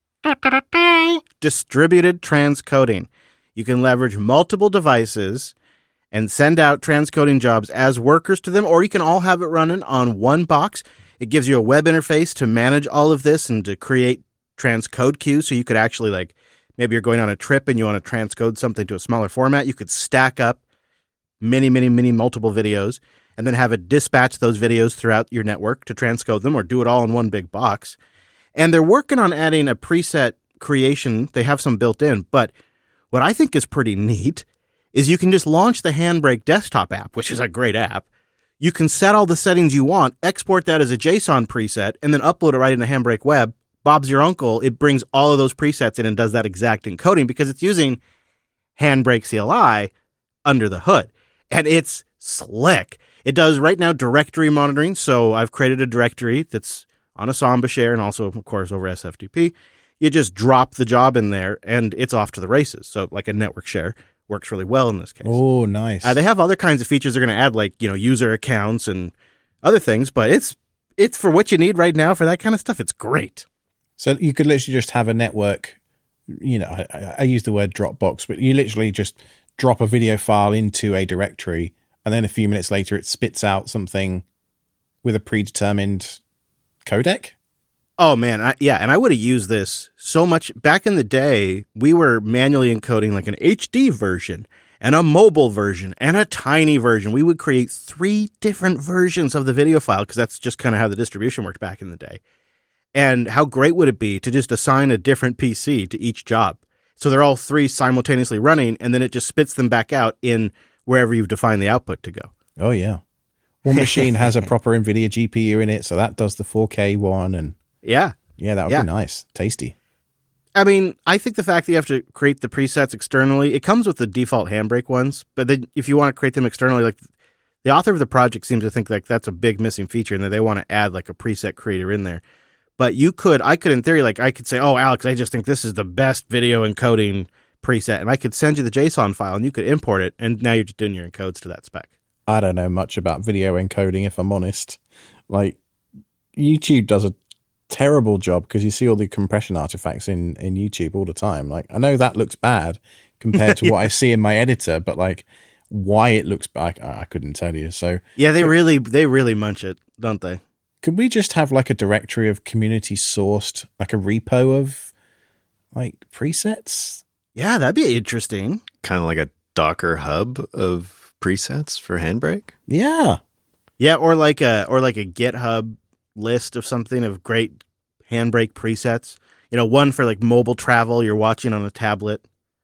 distributed transcoding. You can leverage multiple devices and send out transcoding jobs as workers to them, or you can all have it running on one box. It gives you a web interface to manage all of this and to create transcode queues. So you could actually, like, maybe you're going on a trip and you want to transcode something to a smaller format. You could stack up many multiple videos and then have it dispatch those videos throughout your network to transcode them or do it all in one big box. And they're working on adding a preset creation. They have some built in, but what I think is pretty neat is you can just launch the Handbrake desktop app, which is a great app. You can set all the settings you want, export that as a JSON preset, and then upload it right into Handbrake Web. Bob's your uncle. It brings all of those presets in and does that exact encoding because it's using Handbrake CLI under the hood. And it's slick. It does right now directory monitoring. So I've created a directory that's on a Samba share and also, of course, over SFTP. You just drop the job in there and it's off to the races. So like a network share works really well in this case. Oh, nice. They have other kinds of features they're going to add, like, you know, user accounts and other things, but it's for what you need right now for that kind of stuff. It's great. So you could literally just have a network, you know, I use the word Dropbox, but you literally just drop a video file into a directory and then a few minutes later it spits out something with a predetermined codec. Oh man, and I would have used this so much back in the day. We were manually encoding like an HD version and a mobile version and a tiny version. We would create 3 different versions of the video file because that's just kind of how the distribution worked back in the day. And how great would it be to just assign a different PC to each job? So they're all 3 simultaneously running, and then it just spits them back out in wherever you've defined the output to go. Oh yeah. One machine has a proper NVIDIA GPU in it, so that does the 4K one, and yeah, that would be nice, tasty. I mean, I think the fact that you have to create the presets externally, it comes with the default Handbrake ones, but then if you want to create them externally, like the author of the project seems to think like that's a big missing feature and that they want to add like a preset creator in there. But I could in theory, like I could say, oh, Alex, I just think this is the best video encoding preset. And I could send you the JSON file and you could import it. And now you're just doing your encodes to that spec. I don't know much about video encoding, if I'm honest. Like YouTube does a terrible job because you see all the compression artifacts in YouTube all the time. Like I know that looks bad compared to what I see in my editor, but like why it looks bad, I couldn't tell you. So yeah, they really munch it, don't they? Could we just have like a directory of community sourced, like a repo of like presets? Yeah, that'd be interesting. Kind of like a Docker hub of presets for Handbrake. Yeah. Yeah, or like a GitHub list of something of great Handbrake presets. You know, one for like mobile travel you're watching on a tablet.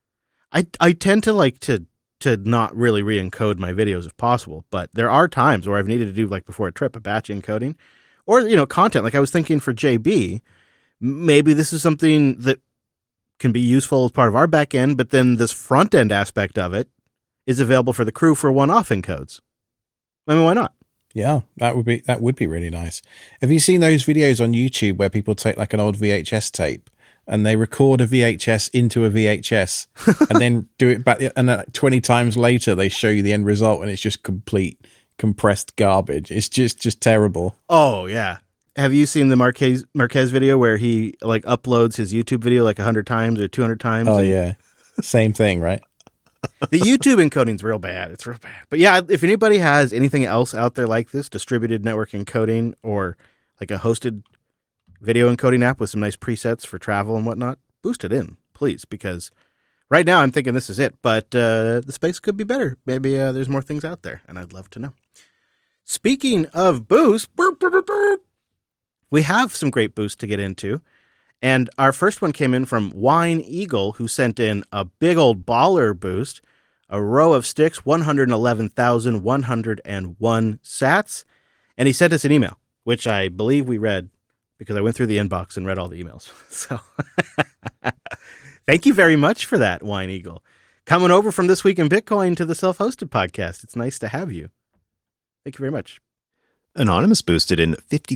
I tend to like to not really re-encode my videos if possible, but there are times where I've needed to do, like before a trip, a batch encoding. Or, you know, content. Like I was thinking for JB, maybe this is something that can be useful as part of our back end, but then this front end aspect of it is available for the crew for one-off encodes. I mean, why not? Yeah, that would be really nice. Have you seen those videos on YouTube where people take like an old VHS tape and they record a VHS into a VHS and then do it back, and then 20 times later they show you the end result and it's just complete compressed garbage. It's just terrible. Oh yeah. Have you seen the Marquez video where he like uploads his YouTube video like 100 times or 200 times? Oh yeah, same thing, right? The YouTube encoding's real bad. It's real bad. But yeah, if anybody has anything else out there like this, distributed network encoding or like a hosted video encoding app with some nice presets for travel and whatnot, boost it in, please, because right now I'm thinking this is it, but the space could be better. Maybe there's more things out there, and I'd love to know. Speaking of boost, we have some great boosts to get into. And our first one came in from Wine Eagle, who sent in a big old baller boost, a row of sticks, 111,101 sats. And he sent us an email, which I believe we read because I went through the inbox and read all the emails. So thank you very much for that, Wine Eagle. Coming over from This Week in Bitcoin to the Self-Hosted Podcast. It's nice to have you. Thank you very much. Anonymous boosted in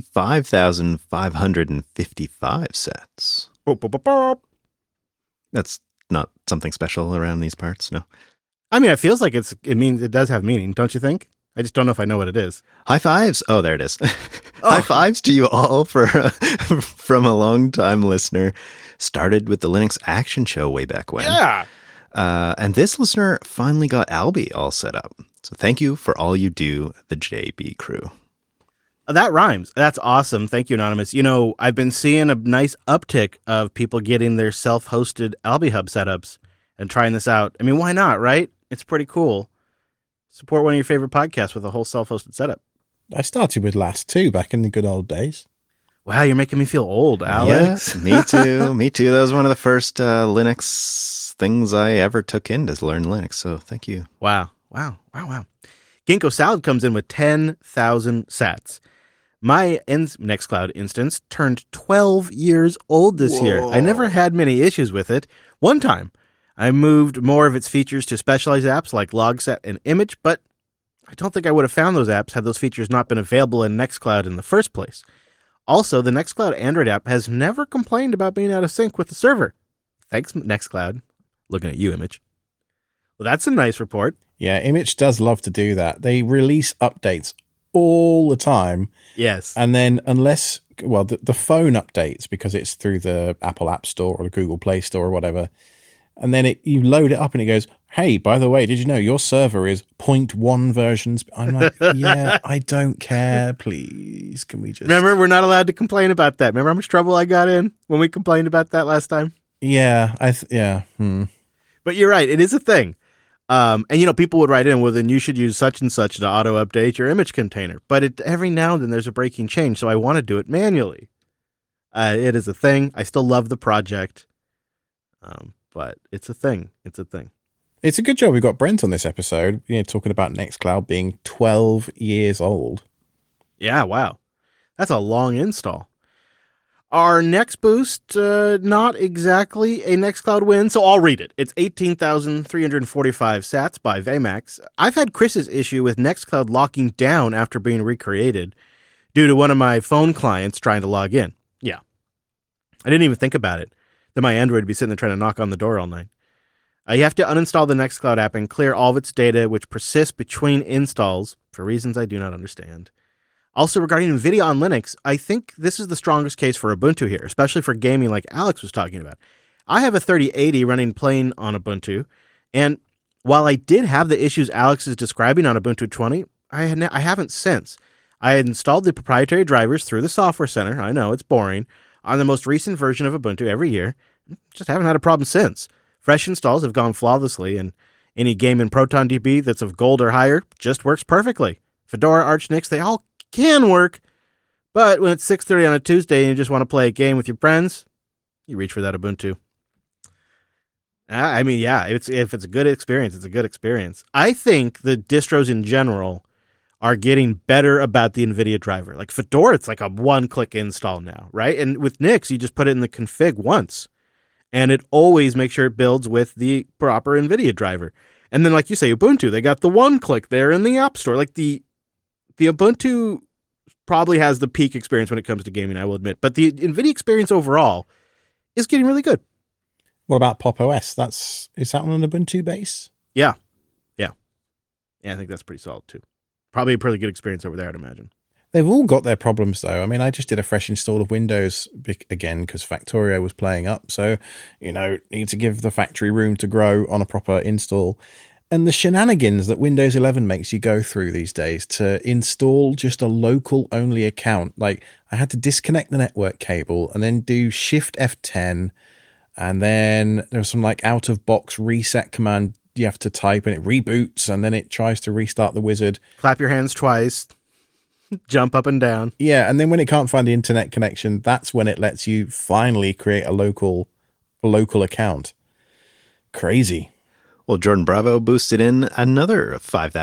55,555 sets. Boop, boop, boop, boop. That's not something special around these parts, no. I mean, it feels like it means it does have meaning, don't you think? I just don't know if I know what it is. High fives. Oh, there it is. High fives to you all from a long-time listener. Started with the Linux Action Show way back when. Yeah. And this listener finally got Alby all set up. So thank you for all you do, the JB crew. That rhymes. That's awesome. Thank you, Anonymous. You know, I've been seeing a nice uptick of people getting their self-hosted Alby Hub setups and trying this out. I mean, why not, right? It's pretty cool. Support one of your favorite podcasts with a whole self-hosted setup. I started with Last 2 back in the good old days. Wow, you're making me feel old, Alex. Yeah, me too. Me too. That was one of the first Linux things I ever took in to learn Linux. So thank you. Wow. Ginkgo Salad comes in with 10,000 sats. My Nextcloud instance turned 12 years old this year. I never had many issues with it. One time, I moved more of its features to specialized apps like Logset and Image, but I don't think I would have found those apps had those features not been available in Nextcloud in the first place. Also, the Nextcloud Android app has never complained about being out of sync with the server. Thanks, Nextcloud. Looking at you, Image. Well, that's a nice report. Yeah, Image does love to do that. They release updates all the time. Yes. And then unless, well, the phone updates because it's through the Apple App Store or the Google Play Store or whatever. And then you load it up and it goes, hey, by the way, did you know your server is 0.1 versions? I'm like, yeah, I don't care. Please, can we just... Remember, we're not allowed to complain about that. Remember how much trouble I got in when we complained about that last time? Yeah, But you're right. It is a thing. And, you know, people would write in, well, then you should use such and such to auto update your image container. But every now and then there's a breaking change, so I want to do it manually. It is a thing. I still love the project. But it's a thing. It's a thing. It's a good job we got Brent on this episode, you know, talking about Nextcloud being 12 years old. Yeah, wow. That's a long install. Our next boost, not exactly a Nextcloud win, so I'll read it. It's 18,345 sats by Vmax. I've had Chris's issue with Nextcloud locking down after being recreated due to one of my phone clients trying to log in. Yeah. I didn't even think about it. Then my Android would be sitting there trying to knock on the door all night. You have to uninstall the Nextcloud app and clear all of its data, which persists between installs for reasons I do not understand. Also, regarding NVIDIA on Linux, I think this is the strongest case for Ubuntu here, especially for gaming like Alex was talking about. I have a 3080 running plain on Ubuntu, and while I did have the issues Alex is describing on Ubuntu 20, I haven't since. I had installed the proprietary drivers through the Software Center, I know, it's boring, on the most recent version of Ubuntu every year. Just haven't had a problem since. Fresh installs have gone flawlessly, and any game in ProtonDB that's of gold or higher just works perfectly. Fedora, Arch, Nix, they all can work, but when it's 6:30 on a Tuesday and you just want to play a game with your friends, you reach for that Ubuntu. I mean, yeah, if it's a good experience, it's a good experience. I think the distros in general are getting better about the NVIDIA driver. Like Fedora, it's like a one-click install now, right? And with Nix, you just put it in the config once, and it always makes sure it builds with the proper NVIDIA driver. And then, like you say, Ubuntu, they got the one click there in the App Store. Like the Ubuntu probably has the peak experience when it comes to gaming, I will admit. But the NVIDIA experience overall is getting really good. What about Pop! OS? Is that on an Ubuntu base? Yeah, I think that's pretty solid too. Probably a pretty good experience over there, I'd imagine. They've all got their problems, though. I mean, I just did a fresh install of Windows again because Factorio was playing up. So, need to give the factory room to grow on a proper install. And the shenanigans that Windows 11 makes you go through these days to install just a local only account. Like, I had to disconnect the network cable and then do Shift F10. And then there was some like out of box reset command you have to type, and it reboots, and then it tries to restart the wizard. Clap your hands twice, jump up and down. Yeah, and then when it can't find the internet connection, that's when it lets you finally create a local account. Crazy. Well, Jordan Bravo boosted in another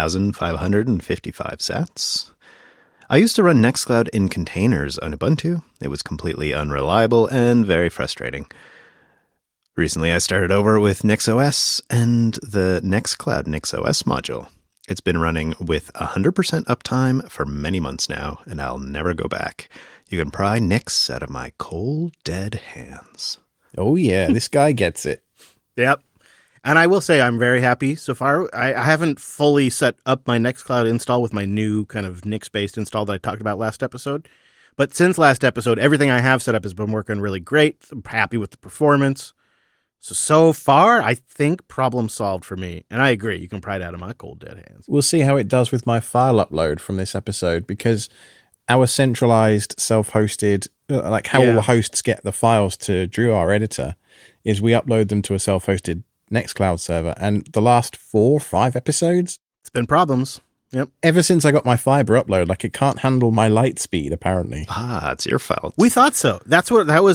5,555 sats. I used to run Nextcloud in containers on Ubuntu. It was completely unreliable and very frustrating. Recently, I started over with NixOS and the Nextcloud NixOS module. It's been running with 100% uptime for many months now, and I'll never go back. You can pry Nix out of my cold, dead hands. Oh, yeah, this guy gets it. Yep. And I will say I'm very happy so far. I haven't fully set up my Nextcloud install with my new kind of Nix-based install that I talked about last episode. But since last episode, everything I have set up has been working really great. I'm happy with the performance. So far, I think problem solved for me. And I agree. You can pry it out of my cold, dead hands. We'll see how it does with my file upload from this episode, because our centralized, self-hosted, like how all the hosts get the files to Drew, our editor, is we upload them to a self-hosted Nextcloud server. And the last 4 or 5 episodes, it's been problems. Yep. Ever since I got my fiber upload, like it can't handle my light speed, apparently. It's your fault. We thought so. That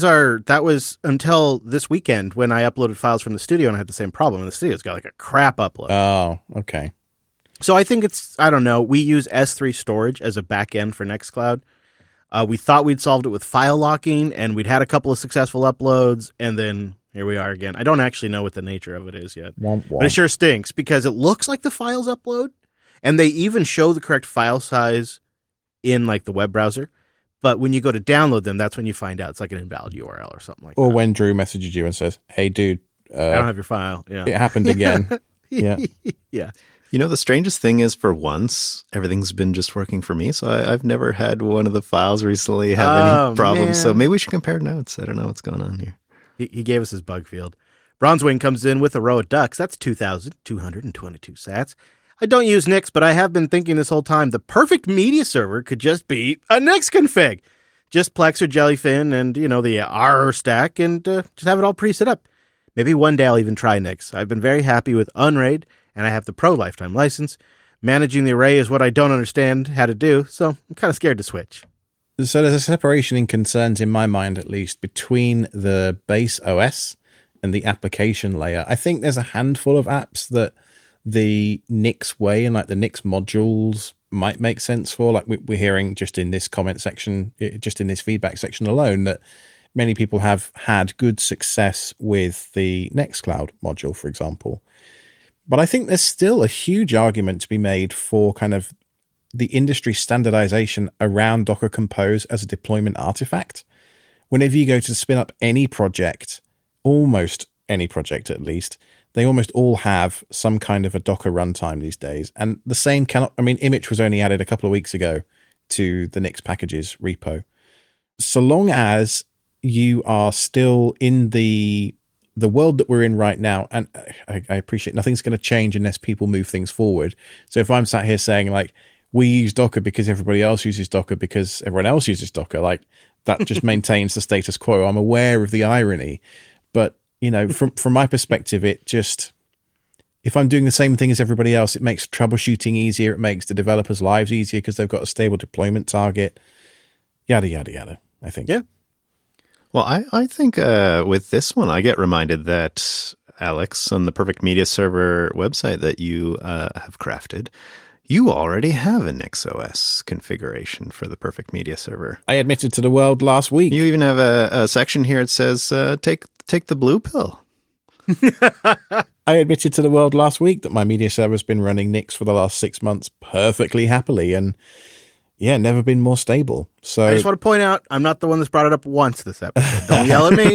was until this weekend when I uploaded files from the studio and I had the same problem. And the studio's got like a crap upload. Oh, okay. So I think I don't know. We use S3 storage as a backend for Nextcloud. We thought we'd solved it with file locking, and we'd had a couple of successful uploads, and then here we are again. I don't actually know what the nature of it is yet. But it sure stinks because it looks like the files upload. And they even show the correct file size in like the web browser. But when you go to download them, that's when you find out it's like an invalid URL or something like that. Or when Drew messages you and says, "Hey, dude, I don't have your file." Yeah. It happened again. Yeah. Yeah. You know, the strangest thing is, for once, everything's been just working for me. So I've never had one of the files recently have any problems. Man. So maybe we should compare notes. I don't know what's going on here. He gave us his bug field. Bronzewing comes in with a row of ducks. That's 2,222 sats. I don't use Nix, but I have been thinking this whole time the perfect media server could just be a Nix config. Just Plex or Jellyfin and, the R stack, and just have it all pre-set up. Maybe one day I'll even try Nix. I've been very happy with Unraid, and I have the Pro lifetime license. Managing the array is what I don't understand how to do, so I'm kind of scared to switch. So there's a separation in concerns, in my mind at least, between the base OS and the application layer. I think there's a handful of apps that the Nix way and like the Nix modules might make sense for. Like we're hearing just in this comment section, just in this feedback section alone, that many people have had good success with the Nextcloud module, for example. But I think there's still a huge argument to be made for kind of the industry standardization around Docker Compose as a deployment artifact. Whenever you go to spin up any project, almost any project at least, they almost all have some kind of a Docker runtime these days. And the same Image was only added a couple of weeks ago to the Nix packages repo. So long as you are still in the world that we're in right now, and I appreciate nothing's going to change unless people move things forward. So if I'm sat here saying like, we use Docker because everybody else uses Docker because everyone else uses Docker, like that just maintains the status quo. I'm aware of the irony, but from my perspective, it just, if I'm doing the same thing as everybody else, it makes troubleshooting easier. It makes the developers' lives easier because they've got a stable deployment target, yada, yada, yada, I think. Yeah. Well, I think with this one, I get reminded that, Alex, on the Perfect Media Server website that you have crafted, You already have a NixOS configuration for the Perfect Media Server. I admitted to the world last week. You even have a section here that says, take the blue pill. I admitted to the world last week that my media server has been running Nix for the last 6 months perfectly happily, and yeah, never been more stable. So I just want to point out, I'm not the one that's brought it up once this episode. Don't yell at me.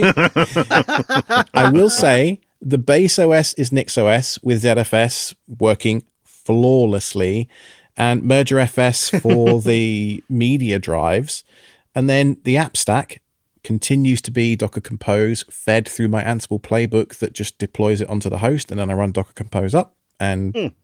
I will say the base OS is NixOS with ZFS working flawlessly, and MergerFS for the media drives, and then the app stack continues to be Docker Compose fed through my Ansible playbook that just deploys it onto the host, and then I run Docker Compose up, and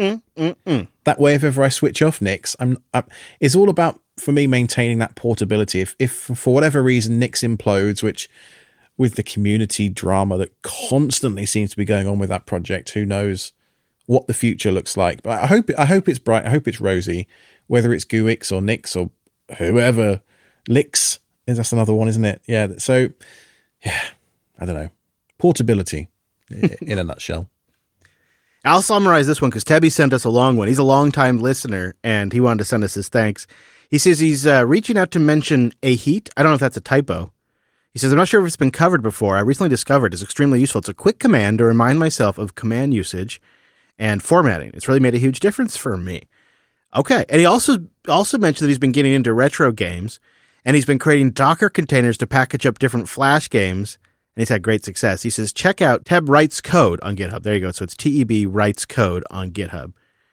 that way, if ever I switch off Nix, it's all about, for me, maintaining that portability. If for whatever reason Nix implodes, which with the community drama that constantly seems to be going on with that project, who knows what the future looks like. But I hope it's bright. I hope it's rosy, whether it's GUIX or Nix or whoever. Lix, that's another one, isn't it? Yeah. So, yeah, I don't know. Portability in a nutshell. I'll summarize this one because Tebby sent us a long one. He's a long-time listener, and he wanted to send us his thanks. He says he's reaching out to mention AHEAT. I don't know if that's a typo. He says, I'm not sure if it's been covered before. I recently discovered it's extremely useful. It's a quick command to remind myself of command usage and formatting. It's really made a huge difference for me. Okay. And he also mentioned that he's been getting into retro games, and he's been creating Docker containers to package up different Flash games, and he's had great success. He says, check out Teb Writes Code on GitHub. There you go. So it's TEB Writes Code on GitHub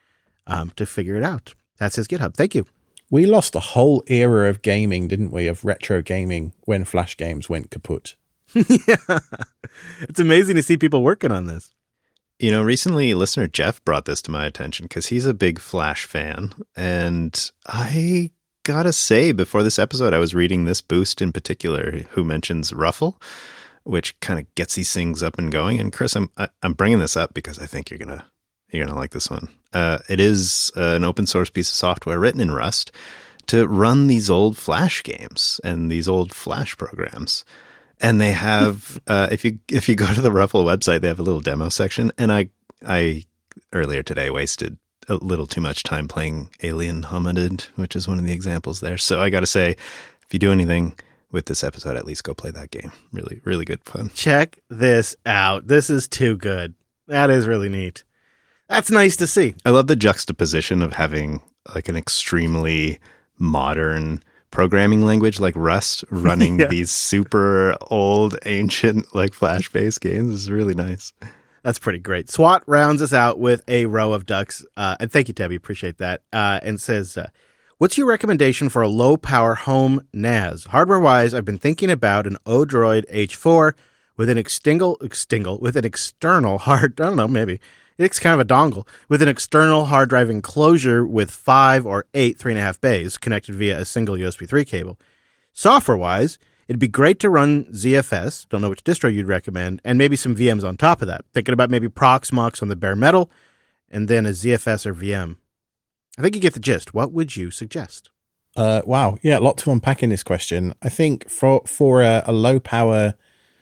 to figure it out. That's his GitHub. Thank you. We lost a whole era of gaming, didn't we? Of retro gaming when Flash games went kaput. Yeah. It's amazing to see people working on this. You know, recently listener Jeff brought this to my attention because he's a big Flash fan. And I gotta say, before this episode, I was reading this boost in particular who mentions Ruffle, which kind of gets these things up and going. And Chris, I'm bringing this up because I think you're gonna like this one. It is an open source piece of software written in Rust to run these old Flash games and these old Flash programs. And they have, if you go to the Ruffle website, they have a little demo section. And I earlier today wasted a little too much time playing Alien Hominid, which is one of the examples there. So I got to say, if you do anything with this episode, at least go play that game. Really, really good fun. Check this out. This is too good. That is really neat. That's nice to see. I love the juxtaposition of having like an extremely modern programming language like Rust running these super old, ancient, like Flash-based games. Is really nice. That's pretty great. SWAT rounds us out with a row of ducks. And thank you, Tebby. Appreciate that. And says, what's your recommendation for a low-power home NAS? Hardware-wise, I've been thinking about an Odroid H4 with an external hard, I don't know, maybe. It's kind of a dongle with an external hard drive enclosure with 5 or 8 3.5 bays connected via a single USB 3 cable. Software-wise, it'd be great to run ZFS, don't know which distro you'd recommend, and maybe some VMs on top of that. Thinking about maybe Proxmox on the bare metal, and then a ZFS or VM. I think you get the gist. What would you suggest? Wow. Yeah, a lot to unpack in this question. I think for a low power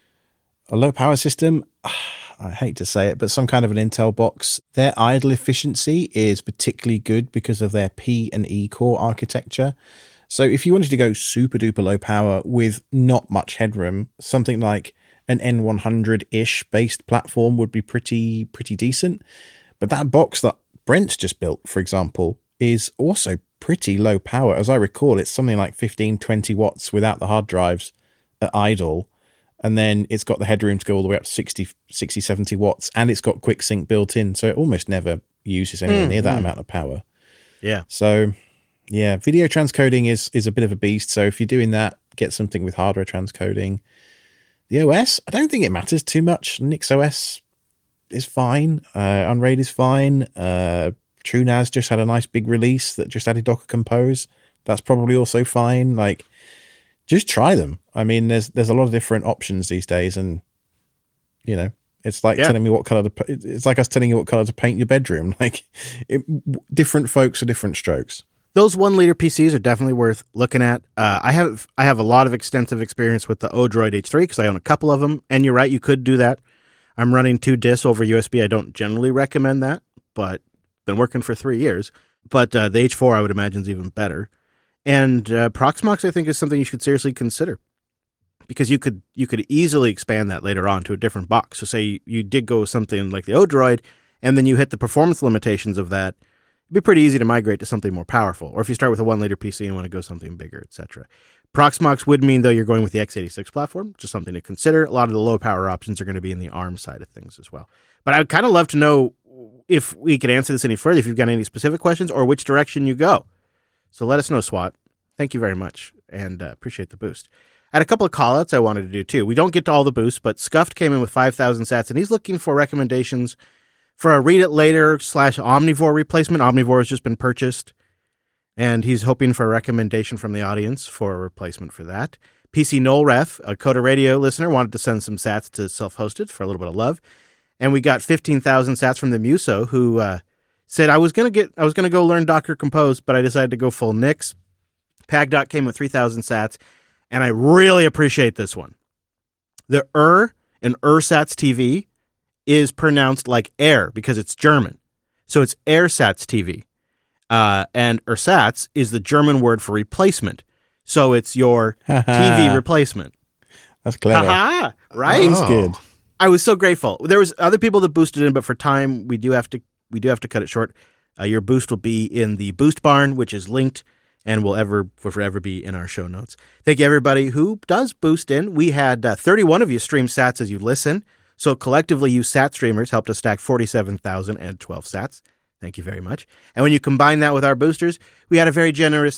system, I hate to say it, but some kind of an Intel box, their idle efficiency is particularly good because of their P and E core architecture. So if you wanted to go super duper low power with not much headroom, something like an N100-ish based platform would be pretty decent. But that box that Brent's just built, for example, is also pretty low power. As I recall, it's something like 15, 20 watts without the hard drives at idle. And then it's got the headroom to go all the way up to 60, 70 watts. And it's got quick sync built in. So it almost never uses anywhere near that amount of power. Yeah. So, yeah, video transcoding is a bit of a beast. So if you're doing that, get something with hardware transcoding. The OS, I don't think it matters too much. NixOS is fine. Unraid is fine. TrueNAS just had a nice big release that just added Docker Compose. That's probably also fine. Like, just try them. I mean, there's a lot of different options these days, and you know, it's like telling me what color to. It's like us telling you what color to paint your bedroom. Like, different folks are different strokes. Those 1 liter PCs are definitely worth looking at. I have a lot of extensive experience with the Odroid H3 because I own a couple of them. And you're right, you could do that. I'm running 2 disks over USB. I don't generally recommend that, but been working for 3 years. But the H4, I would imagine, is even better. And Proxmox, I think, is something you should seriously consider, because you could easily expand that later on to a different box. So say you did go with something like the Odroid, and then you hit the performance limitations of that, it'd be pretty easy to migrate to something more powerful. Or if you start with a 1-liter PC and want to go something bigger, etc. Proxmox would mean, though, you're going with the x86 platform, just something to consider. A lot of the low power options are going to be in the ARM side of things as well. But I'd kind of love to know if we could answer this any further, if you've got any specific questions or which direction you go. So let us know, SWAT. Thank you very much, and appreciate the boost. I had a couple of call-outs I wanted to do, too. We don't get to all the boosts, but Scuffed came in with 5,000 sats, and he's looking for recommendations for a Read It Later / Omnivore replacement. Omnivore has just been purchased, and he's hoping for a recommendation from the audience for a replacement for that. PC Noel Ref, a Coda Radio listener, wanted to send some sats to Self-Hosted for a little bit of love. And we got 15,000 sats from the Muso, who said, I was gonna go learn Docker Compose, but I decided to go full Nix. Pagdot came with 3,000 sats, and I really appreciate this one. The in Ersatz TV is pronounced like air because it's German, so it's Airsatz TV. And Ersatz is the German word for replacement, so it's your TV replacement. That's clever. Right? That's good. I was so grateful. There was other people that boosted in, but for time, we do have to cut it short. Your boost will be in the Boost Barn, which is linked and will forever be in our show notes. Thank you, everybody who does boost in. We had 31 of you stream sats as you listen. So collectively, you sat streamers helped us stack 47,012 sats. Thank you very much. And when you combine that with our boosters, we had a very generous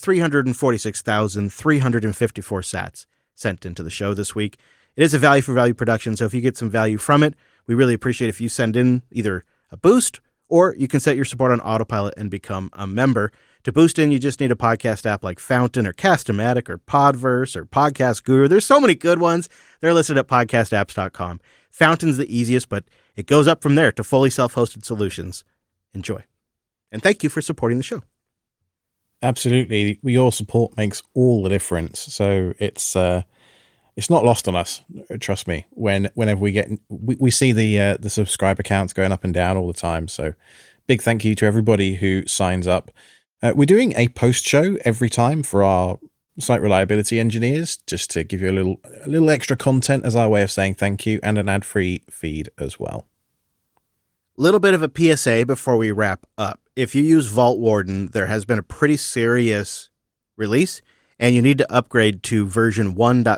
346,354 sats sent into the show this week. It is a value for value production, so if you get some value from it, we really appreciate if you send in either a boost or you can set your support on autopilot and become a member. To boost in, you just need a podcast app like Fountain or Cast-O-Matic or Podverse or Podcast Guru. There's so many good ones. They're listed at podcastapps.com. Fountain's the easiest, but it goes up from there to fully self-hosted solutions. Enjoy. And thank you for supporting the show. Absolutely. Your support makes all the difference. So it's not lost on us. Trust me. Whenever we see the subscriber counts going up and down all the time. So big thank you to everybody who signs up. We're doing a post show every time for our site reliability engineers, just to give you a little extra content as our way of saying thank you, and an ad-free feed as well. Little bit of a PSA before we wrap up. If you use Vault Warden, there has been a pretty serious release, and you need to upgrade to version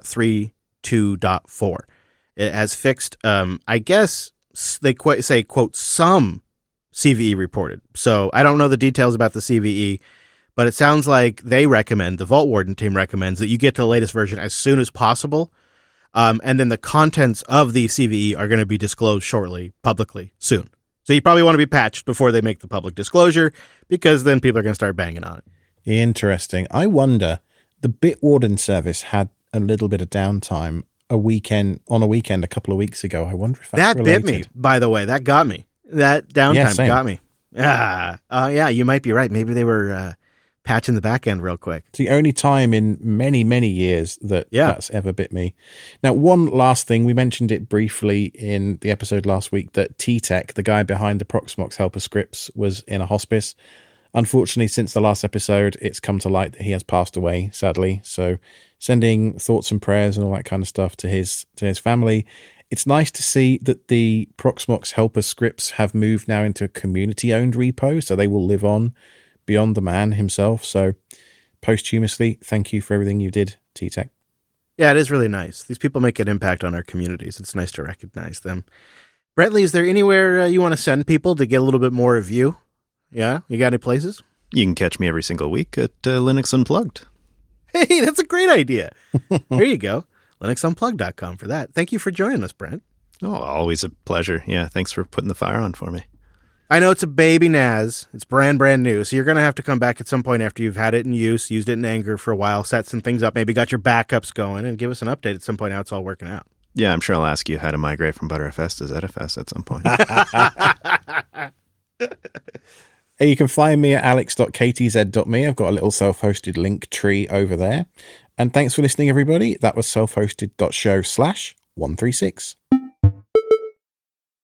1.32.4. It has fixed, I guess they say, quote, some CVE reported. So I don't know the details about the CVE, but it sounds like the Vault Warden team recommends that you get to the latest version as soon as possible. And then the contents of the CVE are going to be disclosed shortly, publicly, soon. So you probably want to be patched before they make the public disclosure, because then people are going to start banging on it. Interesting. I wonder, the Bitwarden service had a little bit of downtime on a weekend a couple of weeks ago. I wonder if that's related. Bit me, by the way. That got me. That downtime got me. Yeah, you might be right. Maybe they were patching the back end real quick. It's the only time in many, many years that's ever bit me. Now, one last thing, we mentioned it briefly in the episode last week that T-Tech, the guy behind the Proxmox helper scripts, was in a hospice. Unfortunately, since the last episode, it's come to light that he has passed away, sadly. So sending thoughts and prayers and all that kind of stuff to his family. It's nice to see that the Proxmox helper scripts have moved now into a community-owned repo, so they will live on beyond the man himself. So posthumously, thank you for everything you did, T-Tech. Yeah, it is really nice. These people make an impact on our communities. It's nice to recognize them. Brentley, is there anywhere you want to send people to get a little bit more of you? Yeah? You got any places? You can catch me every single week at Linux Unplugged. Hey, that's a great idea. There you go. LinuxUnplugged.com for that. Thank you for joining us, Brent. Oh, always a pleasure. Yeah, thanks for putting the fire on for me. I know it's a baby NAS. It's brand new. So you're going to have to come back at some point after you've had it in use, used it in anger for a while, set some things up, maybe got your backups going, and give us an update at some point how it's all working out. Yeah, I'm sure I'll ask you how to migrate from Btrfs to ZFS at some point. Hey, you can find me at alex.ktz.me. I've got a little self-hosted link tree over there. And thanks for listening, everybody. That was self-hosted.show/136.